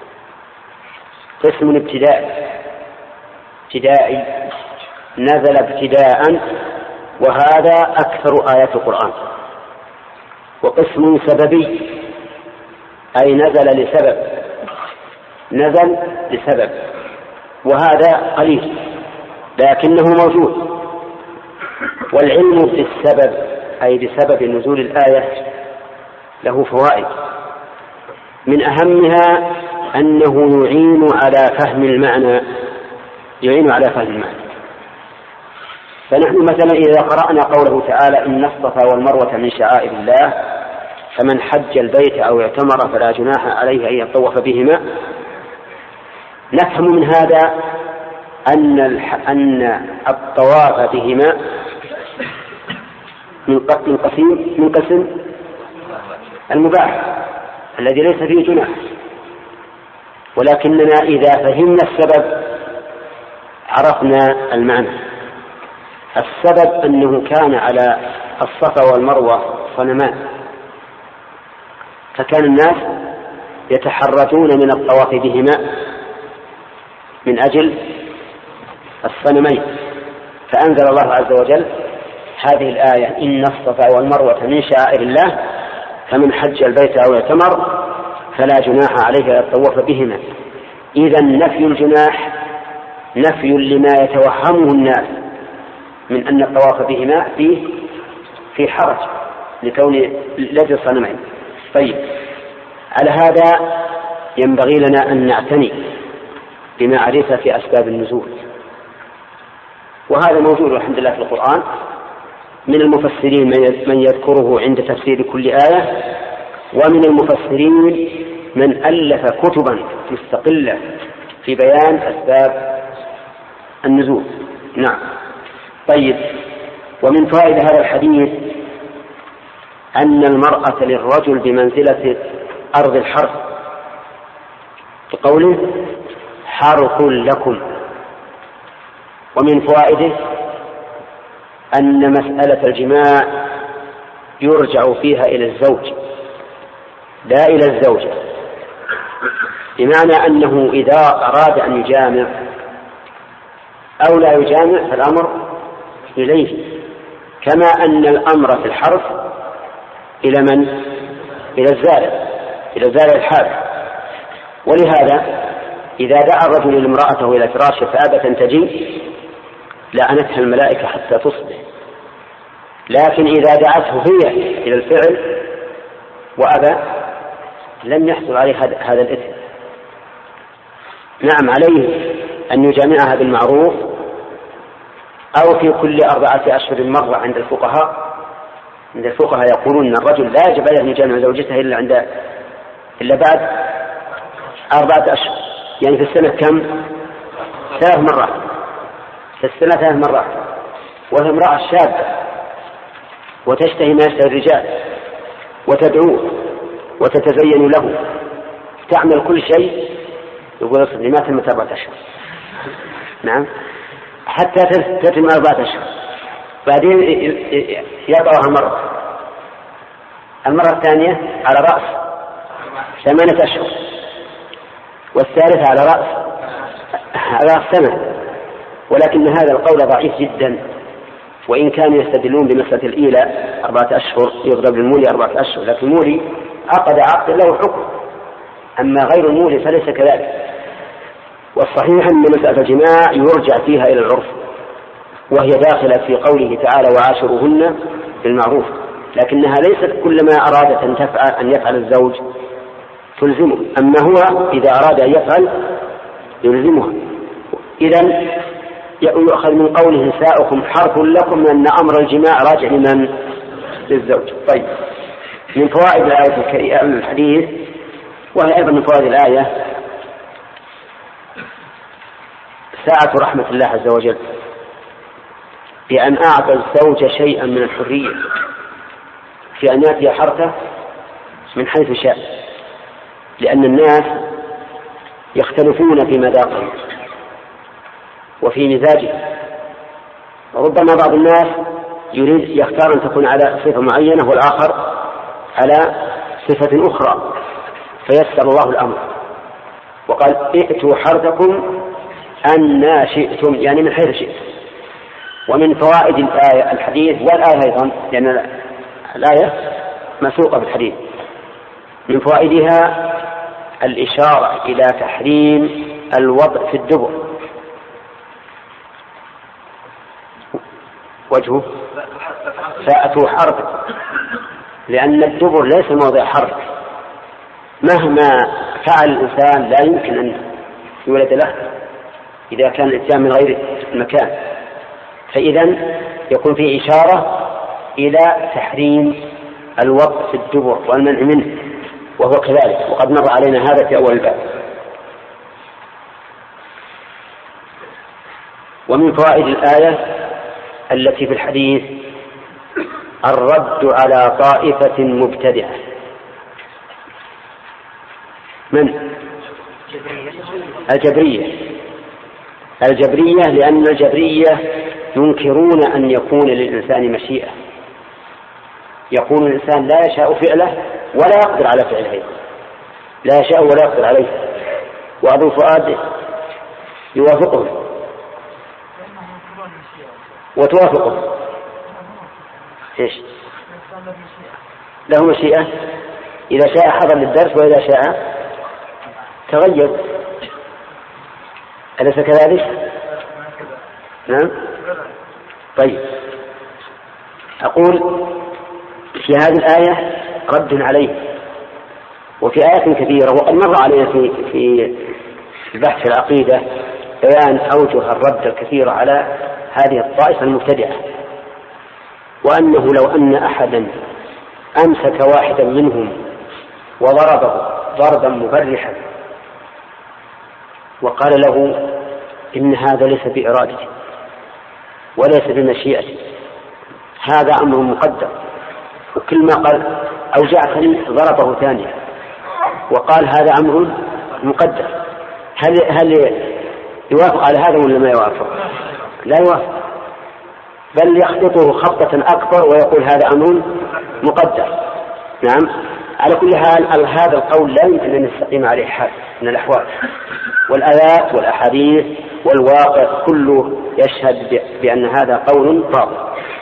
قسم ابتدائي ابتدائي نزل ابتداء وهذا أكثر آيات القرآن، وقسم سببي أي نزل لسبب نزل لسبب وهذا قليل لكنه موجود. والعلم بالسبب أي بسبب نزول الآية له فوائد، من أهمها أنه يعين على فهم المعنى يعين على فهم المعنى. فنحن مثلا إذا قرأنا قوله تعالى إن الصفا والمروة من شعائر الله فمن حج البيت أو اعتمر فلا جناح عليه أن يطوف بهما، نفهم من هذا أن أن الطواف بهما من قسم من قسم المباح الذي ليس فيه جناح، ولكننا إذا فهمنا السبب عرفنا المعنى. السبب أنه كان على الصفا والمروة صنمان، فكان الناس يتحرجون من الطواف بهما من أجل الصنمين، فأنزل الله عز وجل هذه الآية: إن الصفا والمروة من شعائر الله فمن حج البيت أو اعتمر فلا جناح عليه أن يطوف بهما. إذا نفي الجناح نفي لما يتوهمه الناس من أن الطواف بهما فيه في حرج لكون لدى الصنمين. طيب، على هذا ينبغي لنا أن نعتني بمعرفة في أسباب النزول، وهذا موجود الحمد لله في القرآن. من المفسرين من يذكره عند تفسير كل آية، ومن المفسرين من ألف كتبا مستقلة في بيان أسباب النزول. نعم. طيب، ومن فائدة هذا الحديث أن المرأة للرجل بمنزلة أرض الحرث، بقوله حرث لكم. ومن فوائده أن مسألة الجماع يرجع فيها إلى الزوج لا إلى الزوجة، بمعنى أنه إذا أراد أن يجامع أو لا يجامع فالأمر إليه، كما أن الأمر في الحرث إلى من؟ إلى الزارع، إلى الزارع الحارث. ولهذا إذا دعا الرجل لامرأته إلى فراشه فأبت أن تجي لعنتها الملائكة حتى تصبح، لكن إذا دعته هي إلى الفعل وأبى لم يحصل عليه هذا الإثم. نعم، عليه أن يجامعها بالمعروف أو في كل أربعة أشهر مرة. عند الفقهاء عند الفقهاء يقولون أن الرجل لا يجب عليه أن يجامع زوجته إلا عند إلا بعد أربعة أشهر، يعني في السنة كم؟ ثلاث مرات في السنة ثلاث مرات. وهي امرأة شابة وتشتهي ما يشتهي الرجال وتدعوه وتتزين له، تعمل كل شيء. يقول أصلي ما تمت أربعة أشهر، نعم، حتى تتم أربعة أشهر، بعدين يضعها مرة، المرة الثانية على رأس ثمانية أشهر، والثالثة على رأس على رأس سنة. ولكن هذا القول ضعيف جدا، وإن كانوا يستدلون بمسألة الإيلاء أربعة أشهر يضرب للمولي أربعة أشهر، لكن المولي عقد عقد له حكم، أما غير المولي فليس كذلك. والصحيح أن مسألة الجماع يرجع فيها إلى العرف، وهي داخلة في قوله تعالى وعاشروهن بالمعروف، لكنها ليست كلما أرادت أن تفعل أن يفعل الزوج تلزمه، أما هو إذا أراد أن يفعل يلزمها. إذن يؤخذ من قوله نساؤكم حرث لكم أن أمر الجماع راجع لمن؟ للزوج. طيب، من فوائد الآية الكريمة الحديث، وهي أيضا من فوائد الآية ساعة رحمة الله عز وجل بأن أعطى الزوج شيئا من الحرية في أن يأتي حرثه من حيث شاء، لأن الناس يختلفون في مذاقه وفي مزاجه، وربما بعض الناس يريد يختار أن تكون على صفة معينة والآخر على صفة أخرى، فيسر الله الأمر وقال ائتوا حرثكم أن شئتم، يعني من حيث شئتم. ومن فوائد الآية الحديث والآية أيضا، لأن الآية مسوقة بالحديث، من فوائدها الإشارة إلى تحريم الوضع في الدبر. وجهه فأتوا حرث، لأن الدبر ليس موضع حرث، مهما فعل الإنسان لا يمكن أن يولد له إذا كان الإتيان من غير المكان، فإذا يكون فيه إشارة إلى تحريم الوقت في الدبر والمنع منه، وهو كذلك، وقد مر علينا هذا في أول الباب. ومن فوائد الآية التي في الحديث الرد على طائفة مبتدعة. من؟ الجبرية. الجبرية لأن الجبرية ينكرون أن يكون للإنسان مشيئة، يكون الإنسان لا يشاء فعله ولا يقدر على فعله، لا يشاء ولا يقدر عليه. وأبو فؤاد يوافقهم وتوافقهم. إيش؟ له مشيئة، إذا شاء حضر للدرس وإذا شاء تغيب، أليس كذلك؟ نعم. طيب، أقول في هذه الآية رد عليه، وفي آيات كثيرة، وقد مر علينا في في بحث العقيدة بيان أوجه الرد الكثيرة على هذه الطائفة المبتدعة، وأنه لو أن أحدا أمسك واحدا منهم وضربه ضربا مبرحا وقال له إن هذا ليس بإرادتي وليس بمشيئتي، هذا أمر مقدر، وكل ما قال أوجعتني ضربه ثانية وقال هذا أمر مقدر، هل هل يوافق على هذا ولا ما يوافق؟ لا يوافق، بل يخططه خطة أكبر ويقول هذا أمر مقدر. نعم. على كل حال هذا القول لا يمكن أن يستقيم عليه حال من الأحوال، والآيات والأحاديث والواقع كله يشهد بأن هذا قول باطل.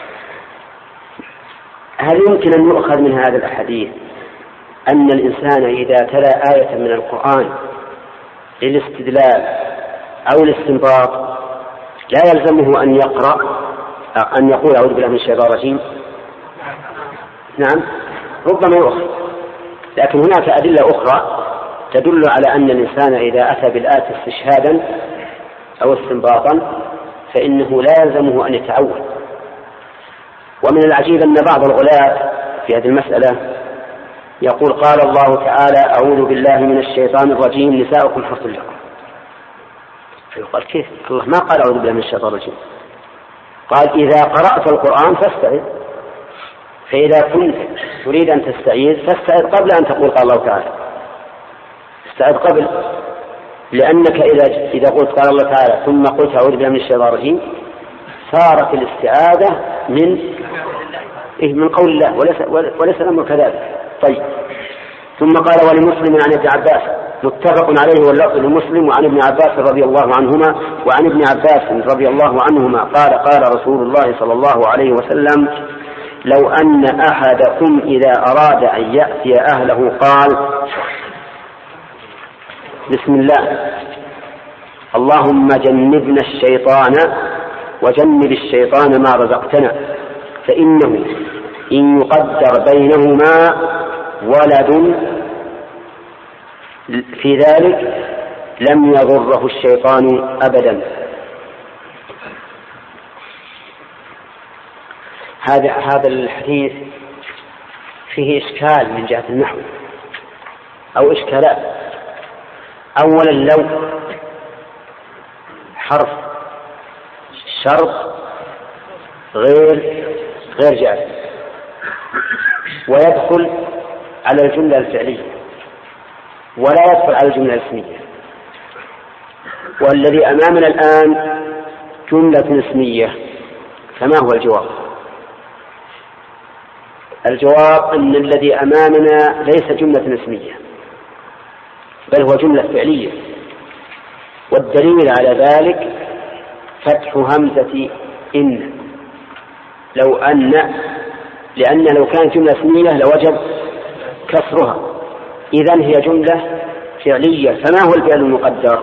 هل يمكن أن يؤخذ من هذا الأحاديث أن الإنسان إذا تلا آية من القرآن للاستدلال أو الاستنباط لا يلزمه أن يقرأ أن يقول أعوذ بالله من الشيطان الرجيم؟ نعم، ربما يؤخذ، لكن هناك أدلة أخرى تدل على أن الإنسان إذا أتى بالآية استشهادا أو استنباطا فإنه لا يلزمه أن يتعود. ومن العجيب أن بعض الغلاة في هذه المسألة يقول قال الله تعالى أعوذ بالله من الشيطان الرجيم نساؤكم حرث لكم، فيقال كيف؟ الله ما قال أعوذ بالله من الشيطان الرجيم، قال إذا قرأت القرآن فاستعذ، فإذا كنت تريد أن تستعيذ فاستعذ قبل أن تقول قال الله تعالى، استعذ قبل، لأنك إذا إذا قلت قال الله تعالى ثم قلت أعوذ بالله من الشيطان الرجيم صارت الاستعاذة من إيه من قول الله، وليس وليس الأمر كذلك. طيب، ثم قال ولمسلم عن ابن عباس متفق عليه واللفظ لمسلم وعن ابن عباس رضي الله عنهما وعن ابن عباس رضي الله عنهما قال قال رسول الله صلى الله عليه وسلم لو أن أحدكم إذا أراد أن يأتي أهله قال بسم الله اللهم جنبنا الشيطان وجنب الشيطان ما رزقتنا، فإنه إن يقدر بينهما ولد في ذلك لم يضره الشيطان أبدا. هذا هذا الحديث فيه إشكال من جهة النحو أو إشكالات. أولا لو حرف شرط غير غير جائز ويدخل على الجملة الفعلية ولا يدخل على الجملة الاسمية، والذي أمامنا الآن جملة اسمية، فما هو الجواب؟ الجواب أن الذي أمامنا ليس جملة اسمية بل هو جملة فعلية، والدليل على ذلك فتح همزة إن، لو أن لأن لو كانت جملة اسمية لوجب كسرها، إذن هي جملة فعلية. فما هو الفعل المقدر؟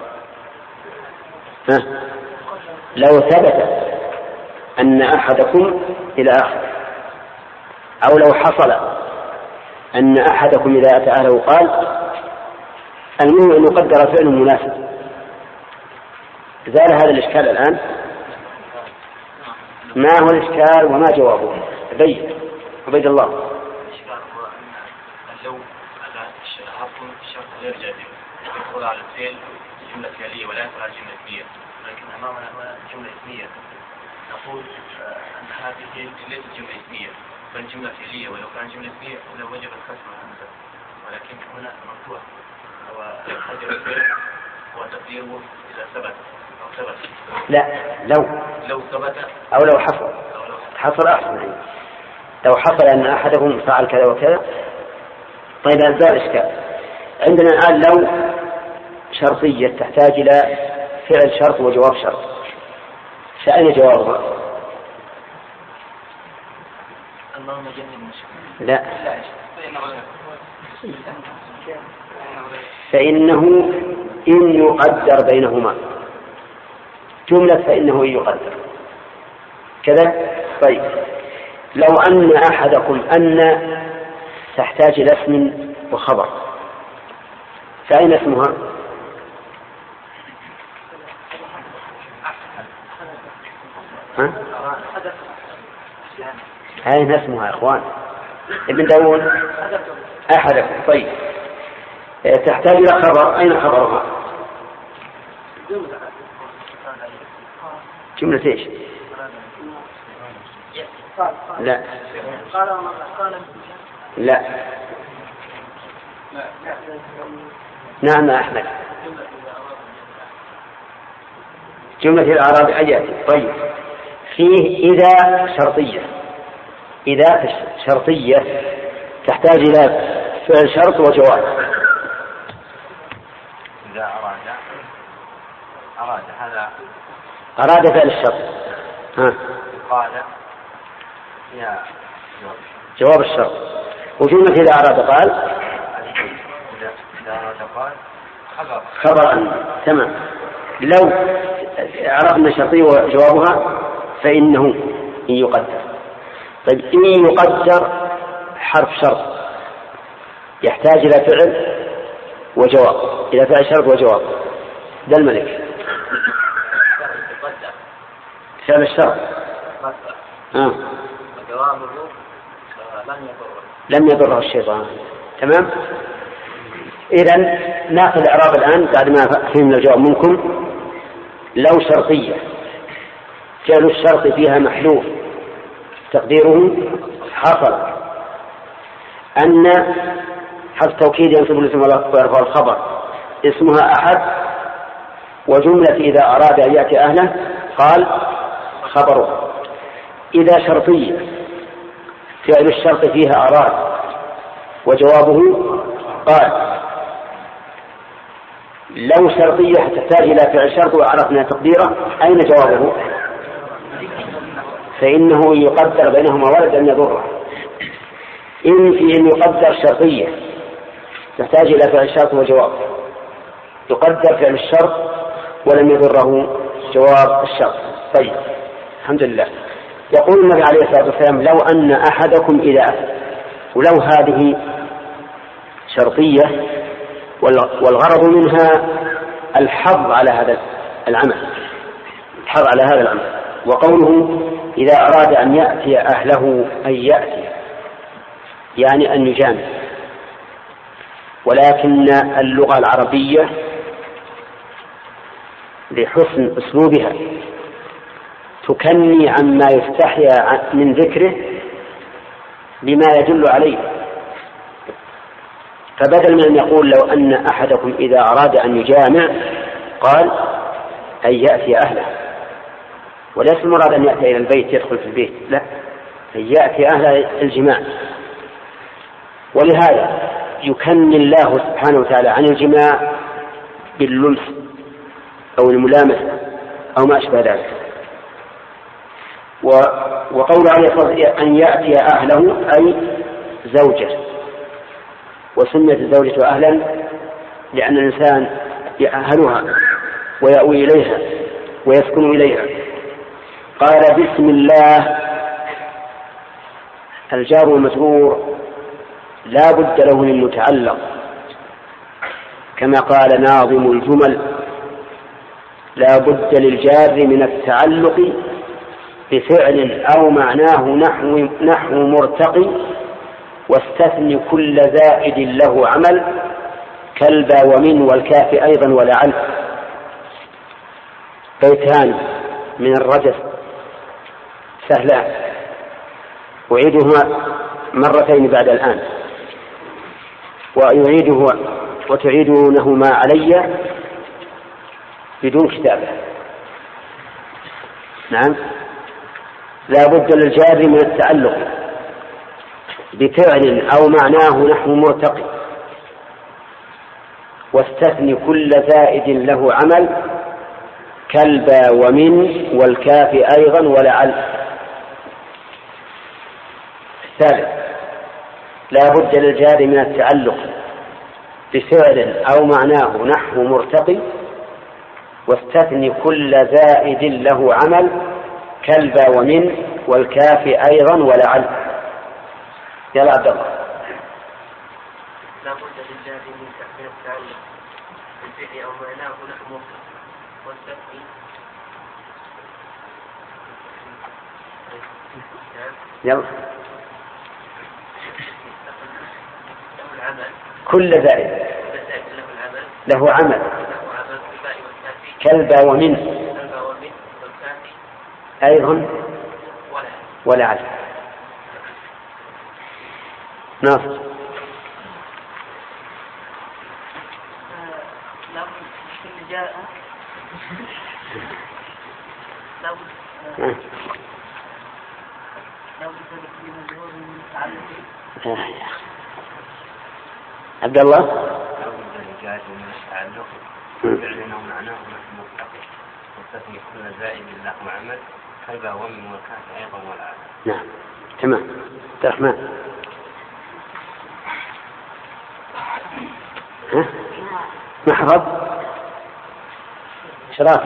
ها؟ لو ثبت أن أحدكم إلى آخر، أو لو حصل أن أحدكم إذا أتى أهله قال، المهم أن يقدر فعل مناسب. زال هذا الإشكال الآن؟ ما هو الإشكال وما جوابه؟ عبيد عبيد الله.
غير جازم يدخل على الفعل جملة فعلية ولا يدخل على جملة اسمية، لكن أمامنا هنا جملة اسمية نقول أن هذه ليست جملة اسمية بل جملة فعلية، ولو كان جملة اسمية لو وجب الكسر الهمزة، ولكن هنا مفتوح وقدر الفعل وتقديره إذا ثبت أو ثبت.
لا لو
لو ثبت
أو لو حصل حصل أحسن، لو حصل أن أحدهم فعل كذا وكذا. طيب هذا الإشكال عندنا الآن لو شرطية تحتاج إلى فعل شرط وجواب شرط، فأين جوابها؟ لا، فإنه إن يقدر بينهما جملة، فإنه إن يقدر كذا. طيب لو أن أحدكم أن تحتاج إلى اسم وخبر، فأين اسمها؟ ها؟ أين اسمها يا إخوان؟ ابن داود أحدكم. طيب تحتاج إلى خبر، أين خبرها؟ جملة إيش؟ لا لا نعم يا أحمد، جملة الأعراب أجاتي. طيب فيه إذا شرطية، إذا شرطية تحتاج إلى فعل شرط وجواب.
إذا أراد أراد هذا
أراد فعل الشرط، ها
قال يا
جواب الشرط، وجملة إذا أراد قال
إذا أراد قال خبر
خبر. تمام. لو عرفنا شرطية وجوابها فإنه إن يقدر. طيب إن يقدر حرف شرط يحتاج إلى فعل وجواب، إلى فعل شرط وجواب. ده الملك فعل الشرط آه. لم يضره الشيطان. تمام. إذن ناخذ الإعراب الآن بعد ما فهمنا الجواب منكم. لو شرطية فعل الشرط فيها محذوف تقديره حصل أن حرف توكيد ينصب الاسم ويرفع الخبر اسمها أحد، وجملة إذا أراد أن يأتي أهله قال خبره. إذا شرطية فعل الشرط فيها أراد وجوابه قال. لو شرطية تحتاج إلى فعل شرط وعرفنا تقديره أين جوابه؟ فإنه يقدر بينهما ولد أن يضره. إن في إن يقدر شرطية تحتاج إلى فعل شرط وجواب، يقدر فعل الشرط ولم يضره جواب الشرط. طيب الحمد لله. يقول النبي عليه الصلاة والسلام لو أن أحدكم إذا أتى، ولو هذه شرطية والغرض منها الحظ على هذا العمل، الحظ على هذا العمل. وقوله إذا أراد أن يأتي أهله أن يأتي يعني أن يجامع، ولكن اللغة العربية لحسن أسلوبها تكني عما يستحيا من ذكره بما يدل عليه. فبدل من أن يقول لو أن أحدكم إذا أراد أن يجامع قال أن يأتي أهله، وليس المراد أن يأتي إلى البيت يدخل في البيت، لا، أن يأتي أهل الجماع. ولهذا يكني الله سبحانه وتعالى عن الجماع باللمس أو الملامسة أو ما أشبه ذلك. وقول عليه الصلاة أن يأتي أهله أي زوجه، وسميت الزوجة أهلا لأن الإنسان يأهلها ويأوي إليها ويسكن إليها. قال بسم الله، الجار والمجرور لا بد له من متعلق، كما قال ناظم الجمل لا بد للجار من التعلق بفعل أو معناه نحو, نحو مرتقي، واستثني كل زائد له عمل كلبا ومن والكاف أيضا ولعل بيتان من الرجس سهلان أعيدهما مرتين بعد الآن ويعيده وتعيدونهما علي بدون كتابة. نعم. لا بد للجار من التعلق بفعل أو معناه نحو مرتقي واستثني كل زائد له عمل كلبا ومن والكاف أيضا ولعل. الثالث لا بد للجار من التعلق بفعل أو معناه نحو مرتقي واستثني كل زائد له عمل كلبا ومن والكاف أيضا ولعل. يلا عبد الله.
لا بد للجار من التعلق بالفعل أو معناه نحو مرتقي واستثني
يلا كل زائد له عمل كلبا ومن أيضا ولعل. ناصر. عبد الله.
فعلنا ومعناه نحو مرتقي واستثني كل زائد له عمل كلبا ومن والكاف أيضا والعل.
نعم تمام. عبد الرحمن. ها محفظ شراف.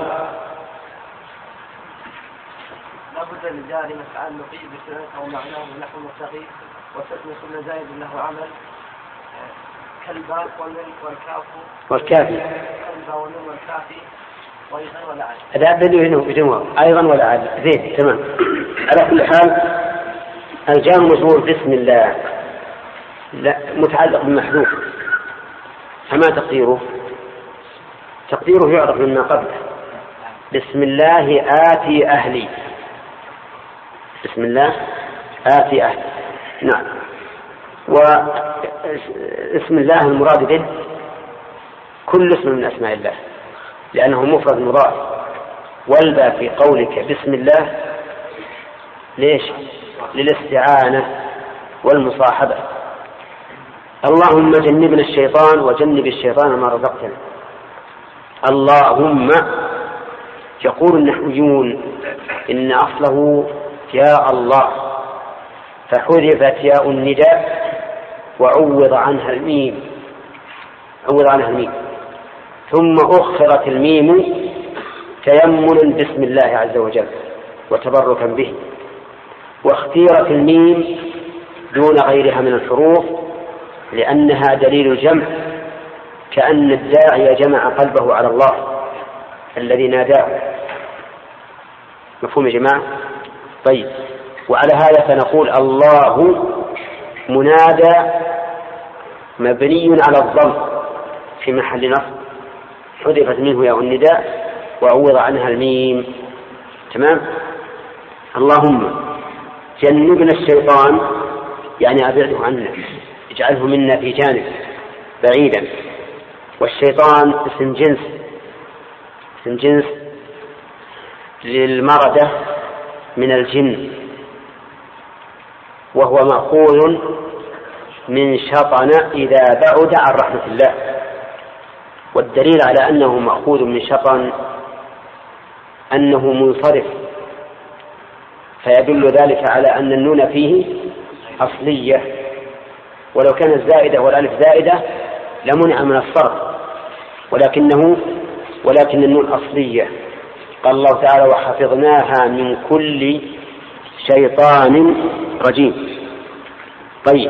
لا بد للجار من التعلق بفعل أو معناه نحو مرتقي واستثني كل زائد له عمل كلبا ومن والكاف
والكافي
كلبا ومن والكافي وأيضا ولعل.
هذا بدو بجمع أيضا ولعل. زين تمام. على كل حال الجار مجرور باسم الله لا متعلق بمحذوف فما تقديره؟ تقديره يعرف مما قبله. بسم الله آتي أهلي. بسم الله آتي أهلي. نعم. واسم الله المراد به كل اسم من أسماء الله لأنه مفرد مضاف. والبا في قولك بسم الله ليش؟ للاستعانة والمصاحبة. اللهم جنبنا الشيطان وجنب الشيطان ما رزقتنا. اللهم يقول النحويون إن أصله يا الله فحذفت ياء النداء وعوض عنها الميم عوض عنها الميم ثم أخرت الميم تيمنا باسم الله عز وجل وتبركا به واختيرت الميم دون غيرها من الحروف لأنها دليل الجمع كأن الداعي جمع قلبه على الله الذي ناداه. مفهوم يا جماعة؟ طيب. وعلى هذا فنقول الله منادى مبني على الضم في محل نصب حذفت منه ياء النداء وعوض عنها الميم. تمام. اللهم جنبنا الشيطان يعني أبعده عنا اجعله منا في جانب بعيدا. والشيطان اسم جنس اسم جنس للمردة من الجن وهو مأخوذ من شطن إذا بعد عن رحمة الله. والدليل على أنه مأخوذ من شطن أنه منصرف فيدل ذلك على أن النون فيه أصلية ولو كانت زائدة والألف زائدة لمنع من الصرف ولكنه ولكن النون أصلية. قال الله تعالى وحفظناها من كل شيطان رجيم. طيب.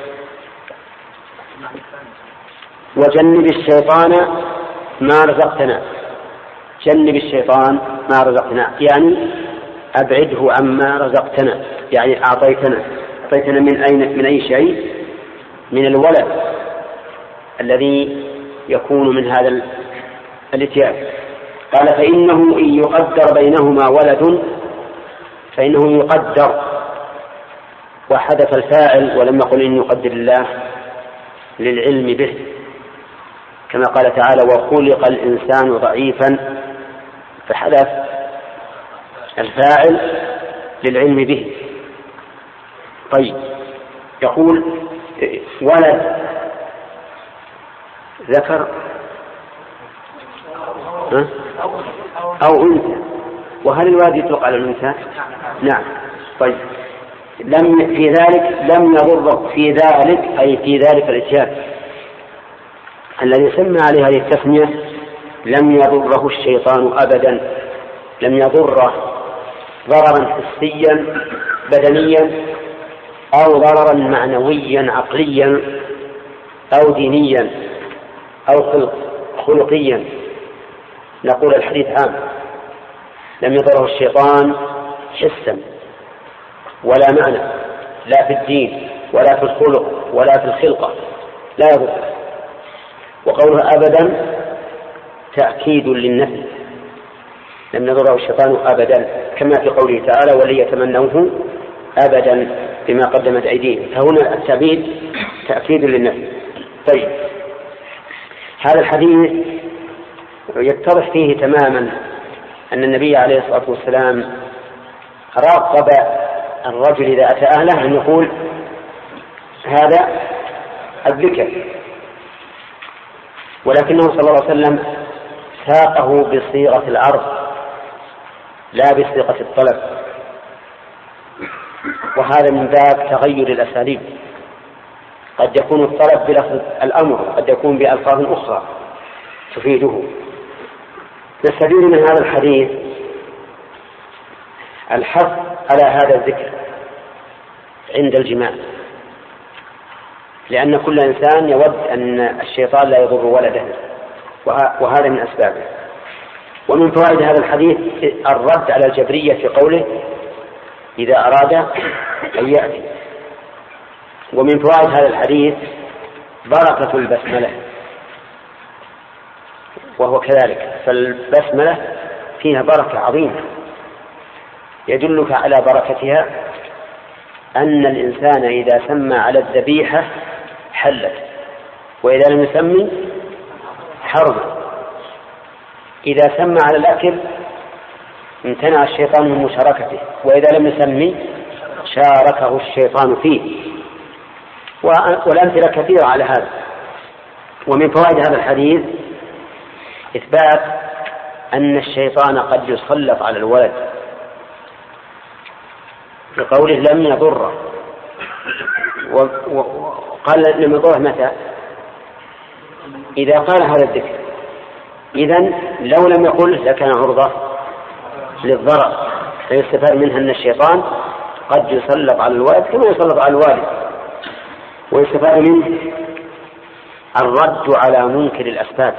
وجنب الشيطان ما رزقتنا. جنب الشيطان ما رزقتنا يعني أبعده عما رزقتنا يعني أعطيتنا أعطيتنا من أين من أي شيء؟ من الولد الذي يكون من هذا الاتيان. قال فإنه إن يقدر بينهما ولد فإنه يقدر، وحدث الفاعل ولم يقل إن يقدر الله للعلم به، كما قال تعالى وخلق الإنسان ضعيفا، فحدث الفاعل للعلم به. طيب يقول ولد ذكر أو أنثى، وهل الولد يطلق على الأنثى؟ نعم. طيب لم في ذلك لم يضر في ذلك أي في ذلك الإتيان الذي سمى عليه هذه التسمية لم يضره الشيطان أبدا، لم يضره ضررا حسيا بدنيا أو ضررا معنويا عقليا أو دينيا أو خلق خلقيا. نقول الحديث عام، لم يضره الشيطان حسا ولا معنى، لا في الدين ولا في الخلق ولا في الخلقة، لا يضر. وقوله أبدا تأكيد للنفي، لم يضره الشيطان أبدا، كما في قوله تعالى ولن يتمنوه أبدا بما قدمت أيديهم، فهنا التأبيد تأكيد للنفي. طيب هذا الحديث يتضح فيه تماما أن النبي عليه الصلاة والسلام راقب الرجل إذا أتى أهله أن يقول هذا الذكر، ولكنه صلى الله عليه وسلم ساقه بصيغة العرض لا بصيغة الطلب، وهذا من باب تغير الأساليب، قد يكون الطلب بلفظ الأمر، قد يكون بألفاظ أخرى تفيده. نستفيد من هذا الحديث الحث على هذا الذكر عند الجماع، لأن كل إنسان يود أن الشيطان لا يضر ولده، وهذا من أسبابه. ومن فوائد هذا الحديث الرد على الجبرية في قوله إذا أراد أن يأتي. ومن فوائد هذا الحديث بركة البسملة، وهو كذلك، فالبسملة فيها بركة عظيمة يدلك على بركتها أن الإنسان إذا سمى على الذبيحة حلت، وإذا لم يسمي حرم. إذا سمى على الأكل امتنع الشيطان من مشاركته، وإذا لم يسمي شاركه الشيطان فيه، والأمثلة كثيرة على هذا. ومن فوائد هذا الحديث إثبات أن الشيطان قد يسلط على الولد بقوله لم يضره، وقال لم يضره متى؟ إذا قال هذا الذكر. إذن لو لم يقل لكان عرضة للضرر، فيستفاد منها أن الشيطان قد يسلط على الولد كما يسلط على الوالد. ويستفاد منه الرد على منكر الأسباب،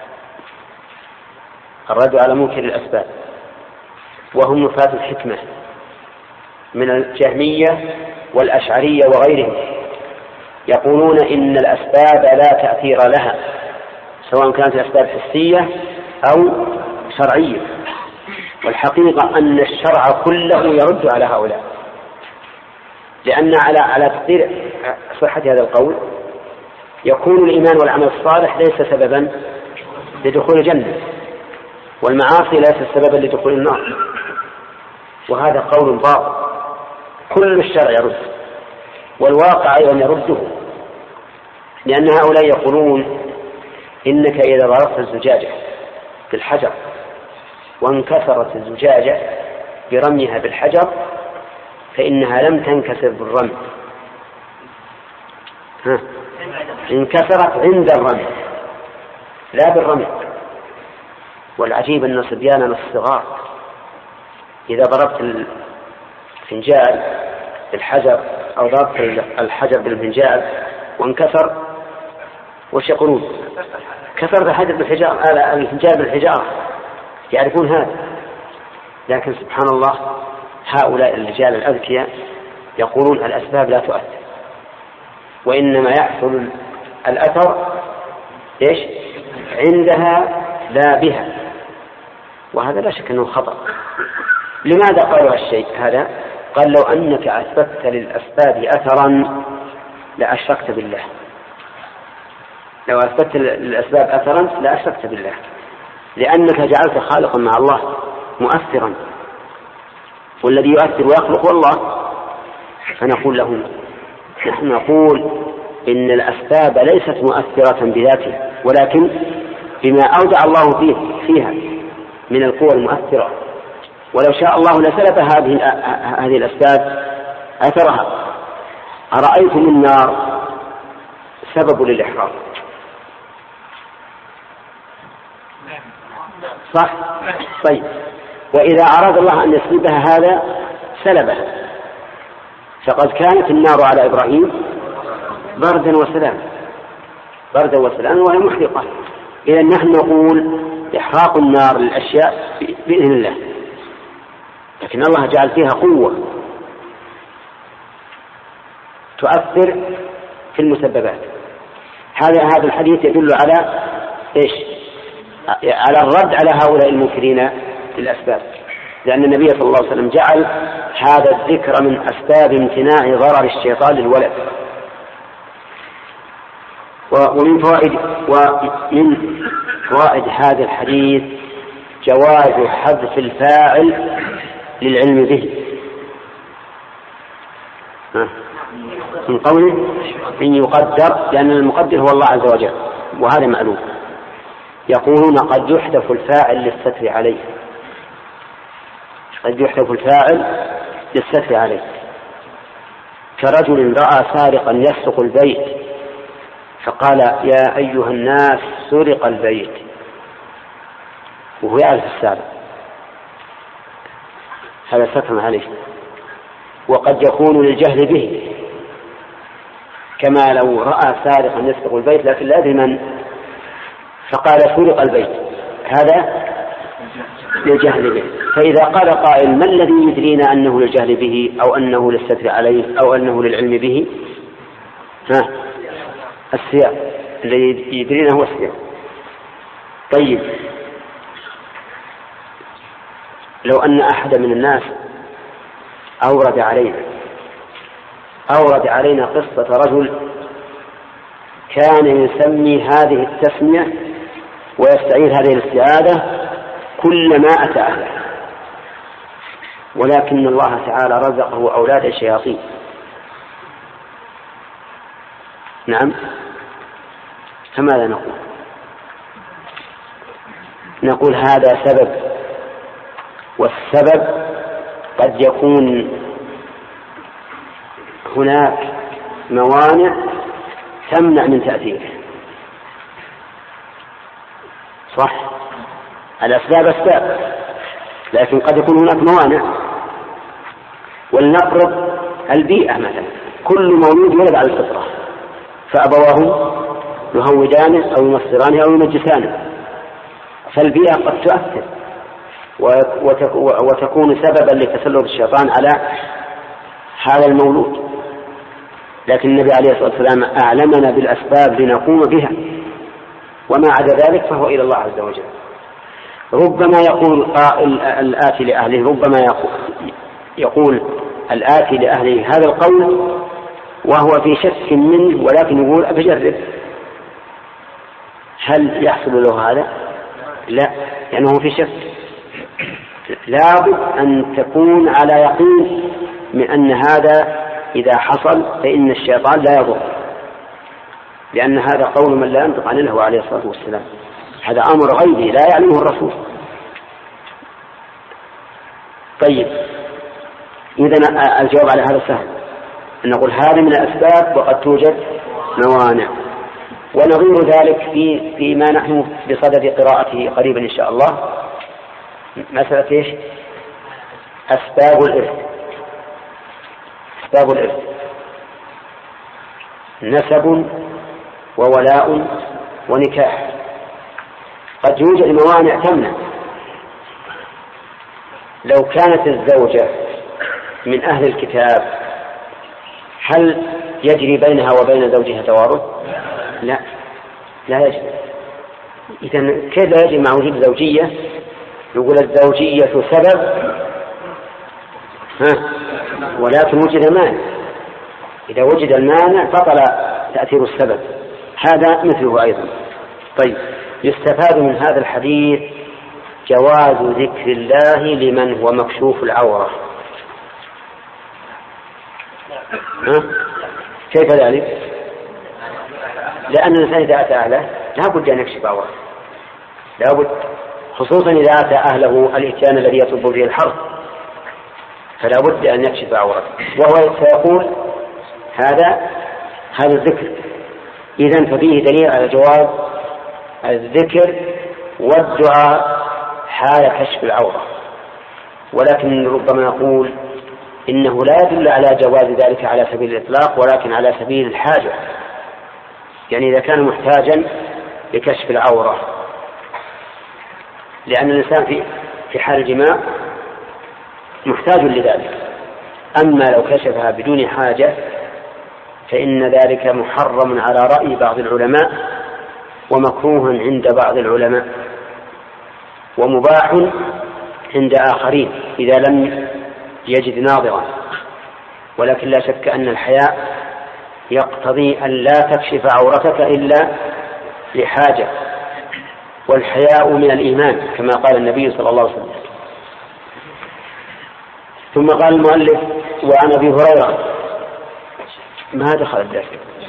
الرد على منكر الأسباب وهم نفاة الحكمة من الجهمية والأشعرية وغيرهم، يقولون إن الأسباب لا تأثير لها سواء كانت الأسباب حسية أو شرعية، والحقيقة أن الشرع كله يرد على هؤلاء، لأن على على تقدير صحة هذا القول يكون الإيمان والعمل الصالح ليس سببا لدخول الجنة، والمعاصي ليس سببا لدخول النار، وهذا قول باطل. كل الشرع يرد، والواقع أيضا يرده، لأن هؤلاء يقولون إنك إذا ضربت الزجاجة بالحجر وانكسرت الزجاجة برميها بالحجر فإنها لم تنكسر بالرمي، ها انكسرت عند الرمي لا بالرمي. والعجيب أن صبياننا الصغار إذا ضربت الفنجال بالحجر أو ضربت الحجر بالفنجال وانكسر وش يقولون؟ كسر الحجر بالحجار، الفنجال بالحجارة، يعرفون هذا. لكن سبحان الله هؤلاء الرجال الأذكياء يقولون الأسباب لا تؤثر، وإنما يحصل الأثر إيش؟ عندها لا بها، وهذا لا شك أنه خطأ. لماذا قالوا الشيء هذا؟ قال لو أنك أثبتت للأسباب أثرا لأشركت بالله، لو أثبتت للأسباب أثرا لأشركت بالله، لأنك جعلت خالقا مع الله مؤثرا، والذي يؤثر ويخلق هو الله. فنقول لهم نحن نقول إن الأسباب ليست مؤثرة بذاتها، ولكن بما أودع الله فيه فيها من القوى المؤثرة، ولو شاء الله لسلب هذه هذه الأسباب أثرها. أرأيتم النار سبب للإحراق، صح؟ طيب، وإذا أراد الله أن يسلبها هذا سلبها، فقد كانت النار على إبراهيم بردا وسلام، بردا وسلام وهي محرقة. إذا نحن نقول إحراق النار للأشياء بإذن الله، لكن الله جعل فيها قوة تؤثر في المسببات. هذا هذا الحديث يدل على إيش؟ على الرد على هؤلاء المنكرين للأسباب، لأن النبي صلى الله عليه وسلم جعل هذا الذكر من أسباب امتناع ضرر الشيطان للولد. ومن فوائد ومن فوائد هذا الحديث جواز حذف الفاعل للعلم به، من قوله إن يقدر، لأن المقدر هو الله عز وجل، وهذا معلوم. يقولون قد يحذف الفاعل للستر عليه، قد يحذف الفاعل للستر عليه، كرجل رأى سارقا يسرق البيت فقال يا أيها الناس سرق البيت، وهو يعرف السارق، هذا ستر عليه. وقد يكون للجهل به، كما لو رأى سارقا يسرق البيت لكن لا يدري من، فقال سرق البيت، هذا للجهل به. فإذا قال قائل ما الذي يدرينا أنه للجهل به أو أنه للستر عليه أو أنه للعلم به؟ ها، السياق الذي يدرينا هو السياق. طيب، لو أن أحد من الناس أورد علينا أورد علينا قصة رجل كان يسمي هذه التسمية ويستعير هذه الاستعادة كلما أتى أهله، ولكن الله تعالى رزقه أولاد الشياطين، نعم، فماذا نقول؟ نقول هذا سبب، والسبب قد يكون هناك موانع تمنع من تأثيره، صح؟ الأسباب أسباب، لكن قد يكون هناك موانع. ولنفرض البيئة مثلا، كل مولود ولد على الفطرة فأبواه يهودانه أو ينصرانه أو يمجسانه، فالبيئة قد تؤثر وتكون سببا لتسلط الشيطان على هذا المولود، لكن النبي عليه الصلاة والسلام أعلمنا بالأسباب لنقوم بها، وما عدا ذلك فهو إلى الله عز وجل. ربما يقول قائل الآتي لأهله، ربما يقول الآتي لأهله هذا القول وهو في شك منه، ولكن يقول أبجرب، هل يحصل له هذا؟ لا، لأنه في شك. لابد أن تكون على يقين من أن هذا إذا حصل فإن الشيطان لا يضر، لأن هذا قول من لا ينطق عن الله عليه الصلاة والسلام، هذا أمر غيبي لا يعلمه الرسول. طيب، إذن الجواب على هذا سهل، أن نقول هذا من الأسباب وقد توجد موانع. ونظير ذلك في فيما نحن بصدد قراءته قريبا إن شاء الله، مسألة إيش؟ أسباب الإرث. أسباب الإرث نسب وولاء ونكاح، قد يوجد موانع تمنع. لو كانت الزوجة من أهل الكتاب هل يجري بينها وبين زوجها توارث؟ لا، لا يجري، إذن كيف يجب مع وجود زوجية؟ يقول الزوجية سبب ها ولكن وجد مانع، إذا وجد المانع بطل تأثير السبب، هذا مثله أيضا. طيب، يستفاد من هذا الحديث جواز ذكر الله لمن هو مكشوف العورة. ها؟ كيف ذلك؟ لأن الإنسان إذا أتى أهله لا بد أن يكشف عورته، لا بد، خصوصا إذا أتى أهله الإتيان الذي يطلب فيه الحرب، فلا بد أن يكشف عورته، وهو سيقول هذا هذا الذكر. إذن ففيه دليل على جواز الذكر والدعاء حال كشف العورة، ولكن ربما يقول إنه لا يدل على جواز ذلك على سبيل الإطلاق، ولكن على سبيل الحاجة، يعني إذا كان محتاجا لكشف العورة، لأن الإنسان في في حال الجماع محتاج لذلك. أما لو كشفها بدون حاجة فإن ذلك محرم على رأي بعض العلماء، ومكروه عند بعض العلماء، ومباح عند آخرين إذا لم يجد ناظرا. ولكن لا شك أن الحياء يقتضي أن لا تكشف عورتك إلا لحاجة، والحياء من الإيمان كما قال النبي صلى الله عليه وسلم. ثم قال المؤلف: وعن أبي هريرة. ما دخل الدرس؟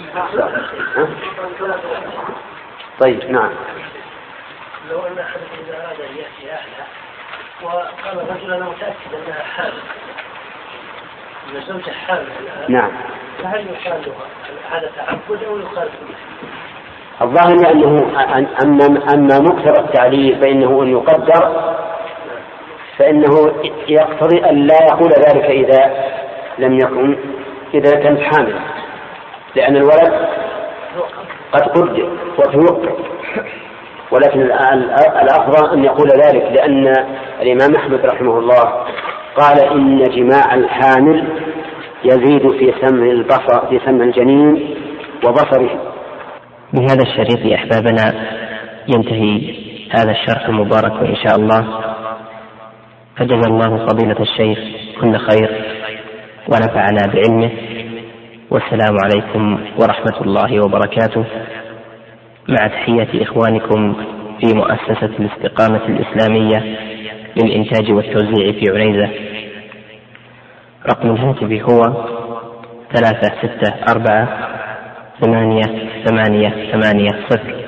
طيب، نعم.
لو أن أحد إذا أراد أن يأتي أهله وقال الرجل أنا متأكد أنها حامل، أن زوجها حامل،
نعم،
فهل يقال هذا تعبد أو يقال؟
الظاهر أنه أما أما مقتضى التعليل فإنه أن يقدر، فإنه يقتضي أن لا يقول ذلك إذا لم يكن إذا كانت حامل، لأن الولد قد قدر وتوقع. ولكن الأفضل أن يقول ذلك، لأن الإمام أحمد رحمه الله قال إن جماع الحامل يزيد في سمع البصر في سمع الجنين وبصره.
بهذا الشريط يا أحبابنا ينتهي هذا الشرح المبارك إن شاء الله، فجزا الله فضيلة الشيخ كل خير ونفعنا بعلمه، والسلام عليكم ورحمة الله وبركاته، مع تحية إخوانكم في مؤسسة الاستقامة الإسلامية للإنتاج والتوزيع في عنيزة. رقم الهاتف هو ثلاثة ستة أربعة ثمانية ثمانية ثمانية صفر.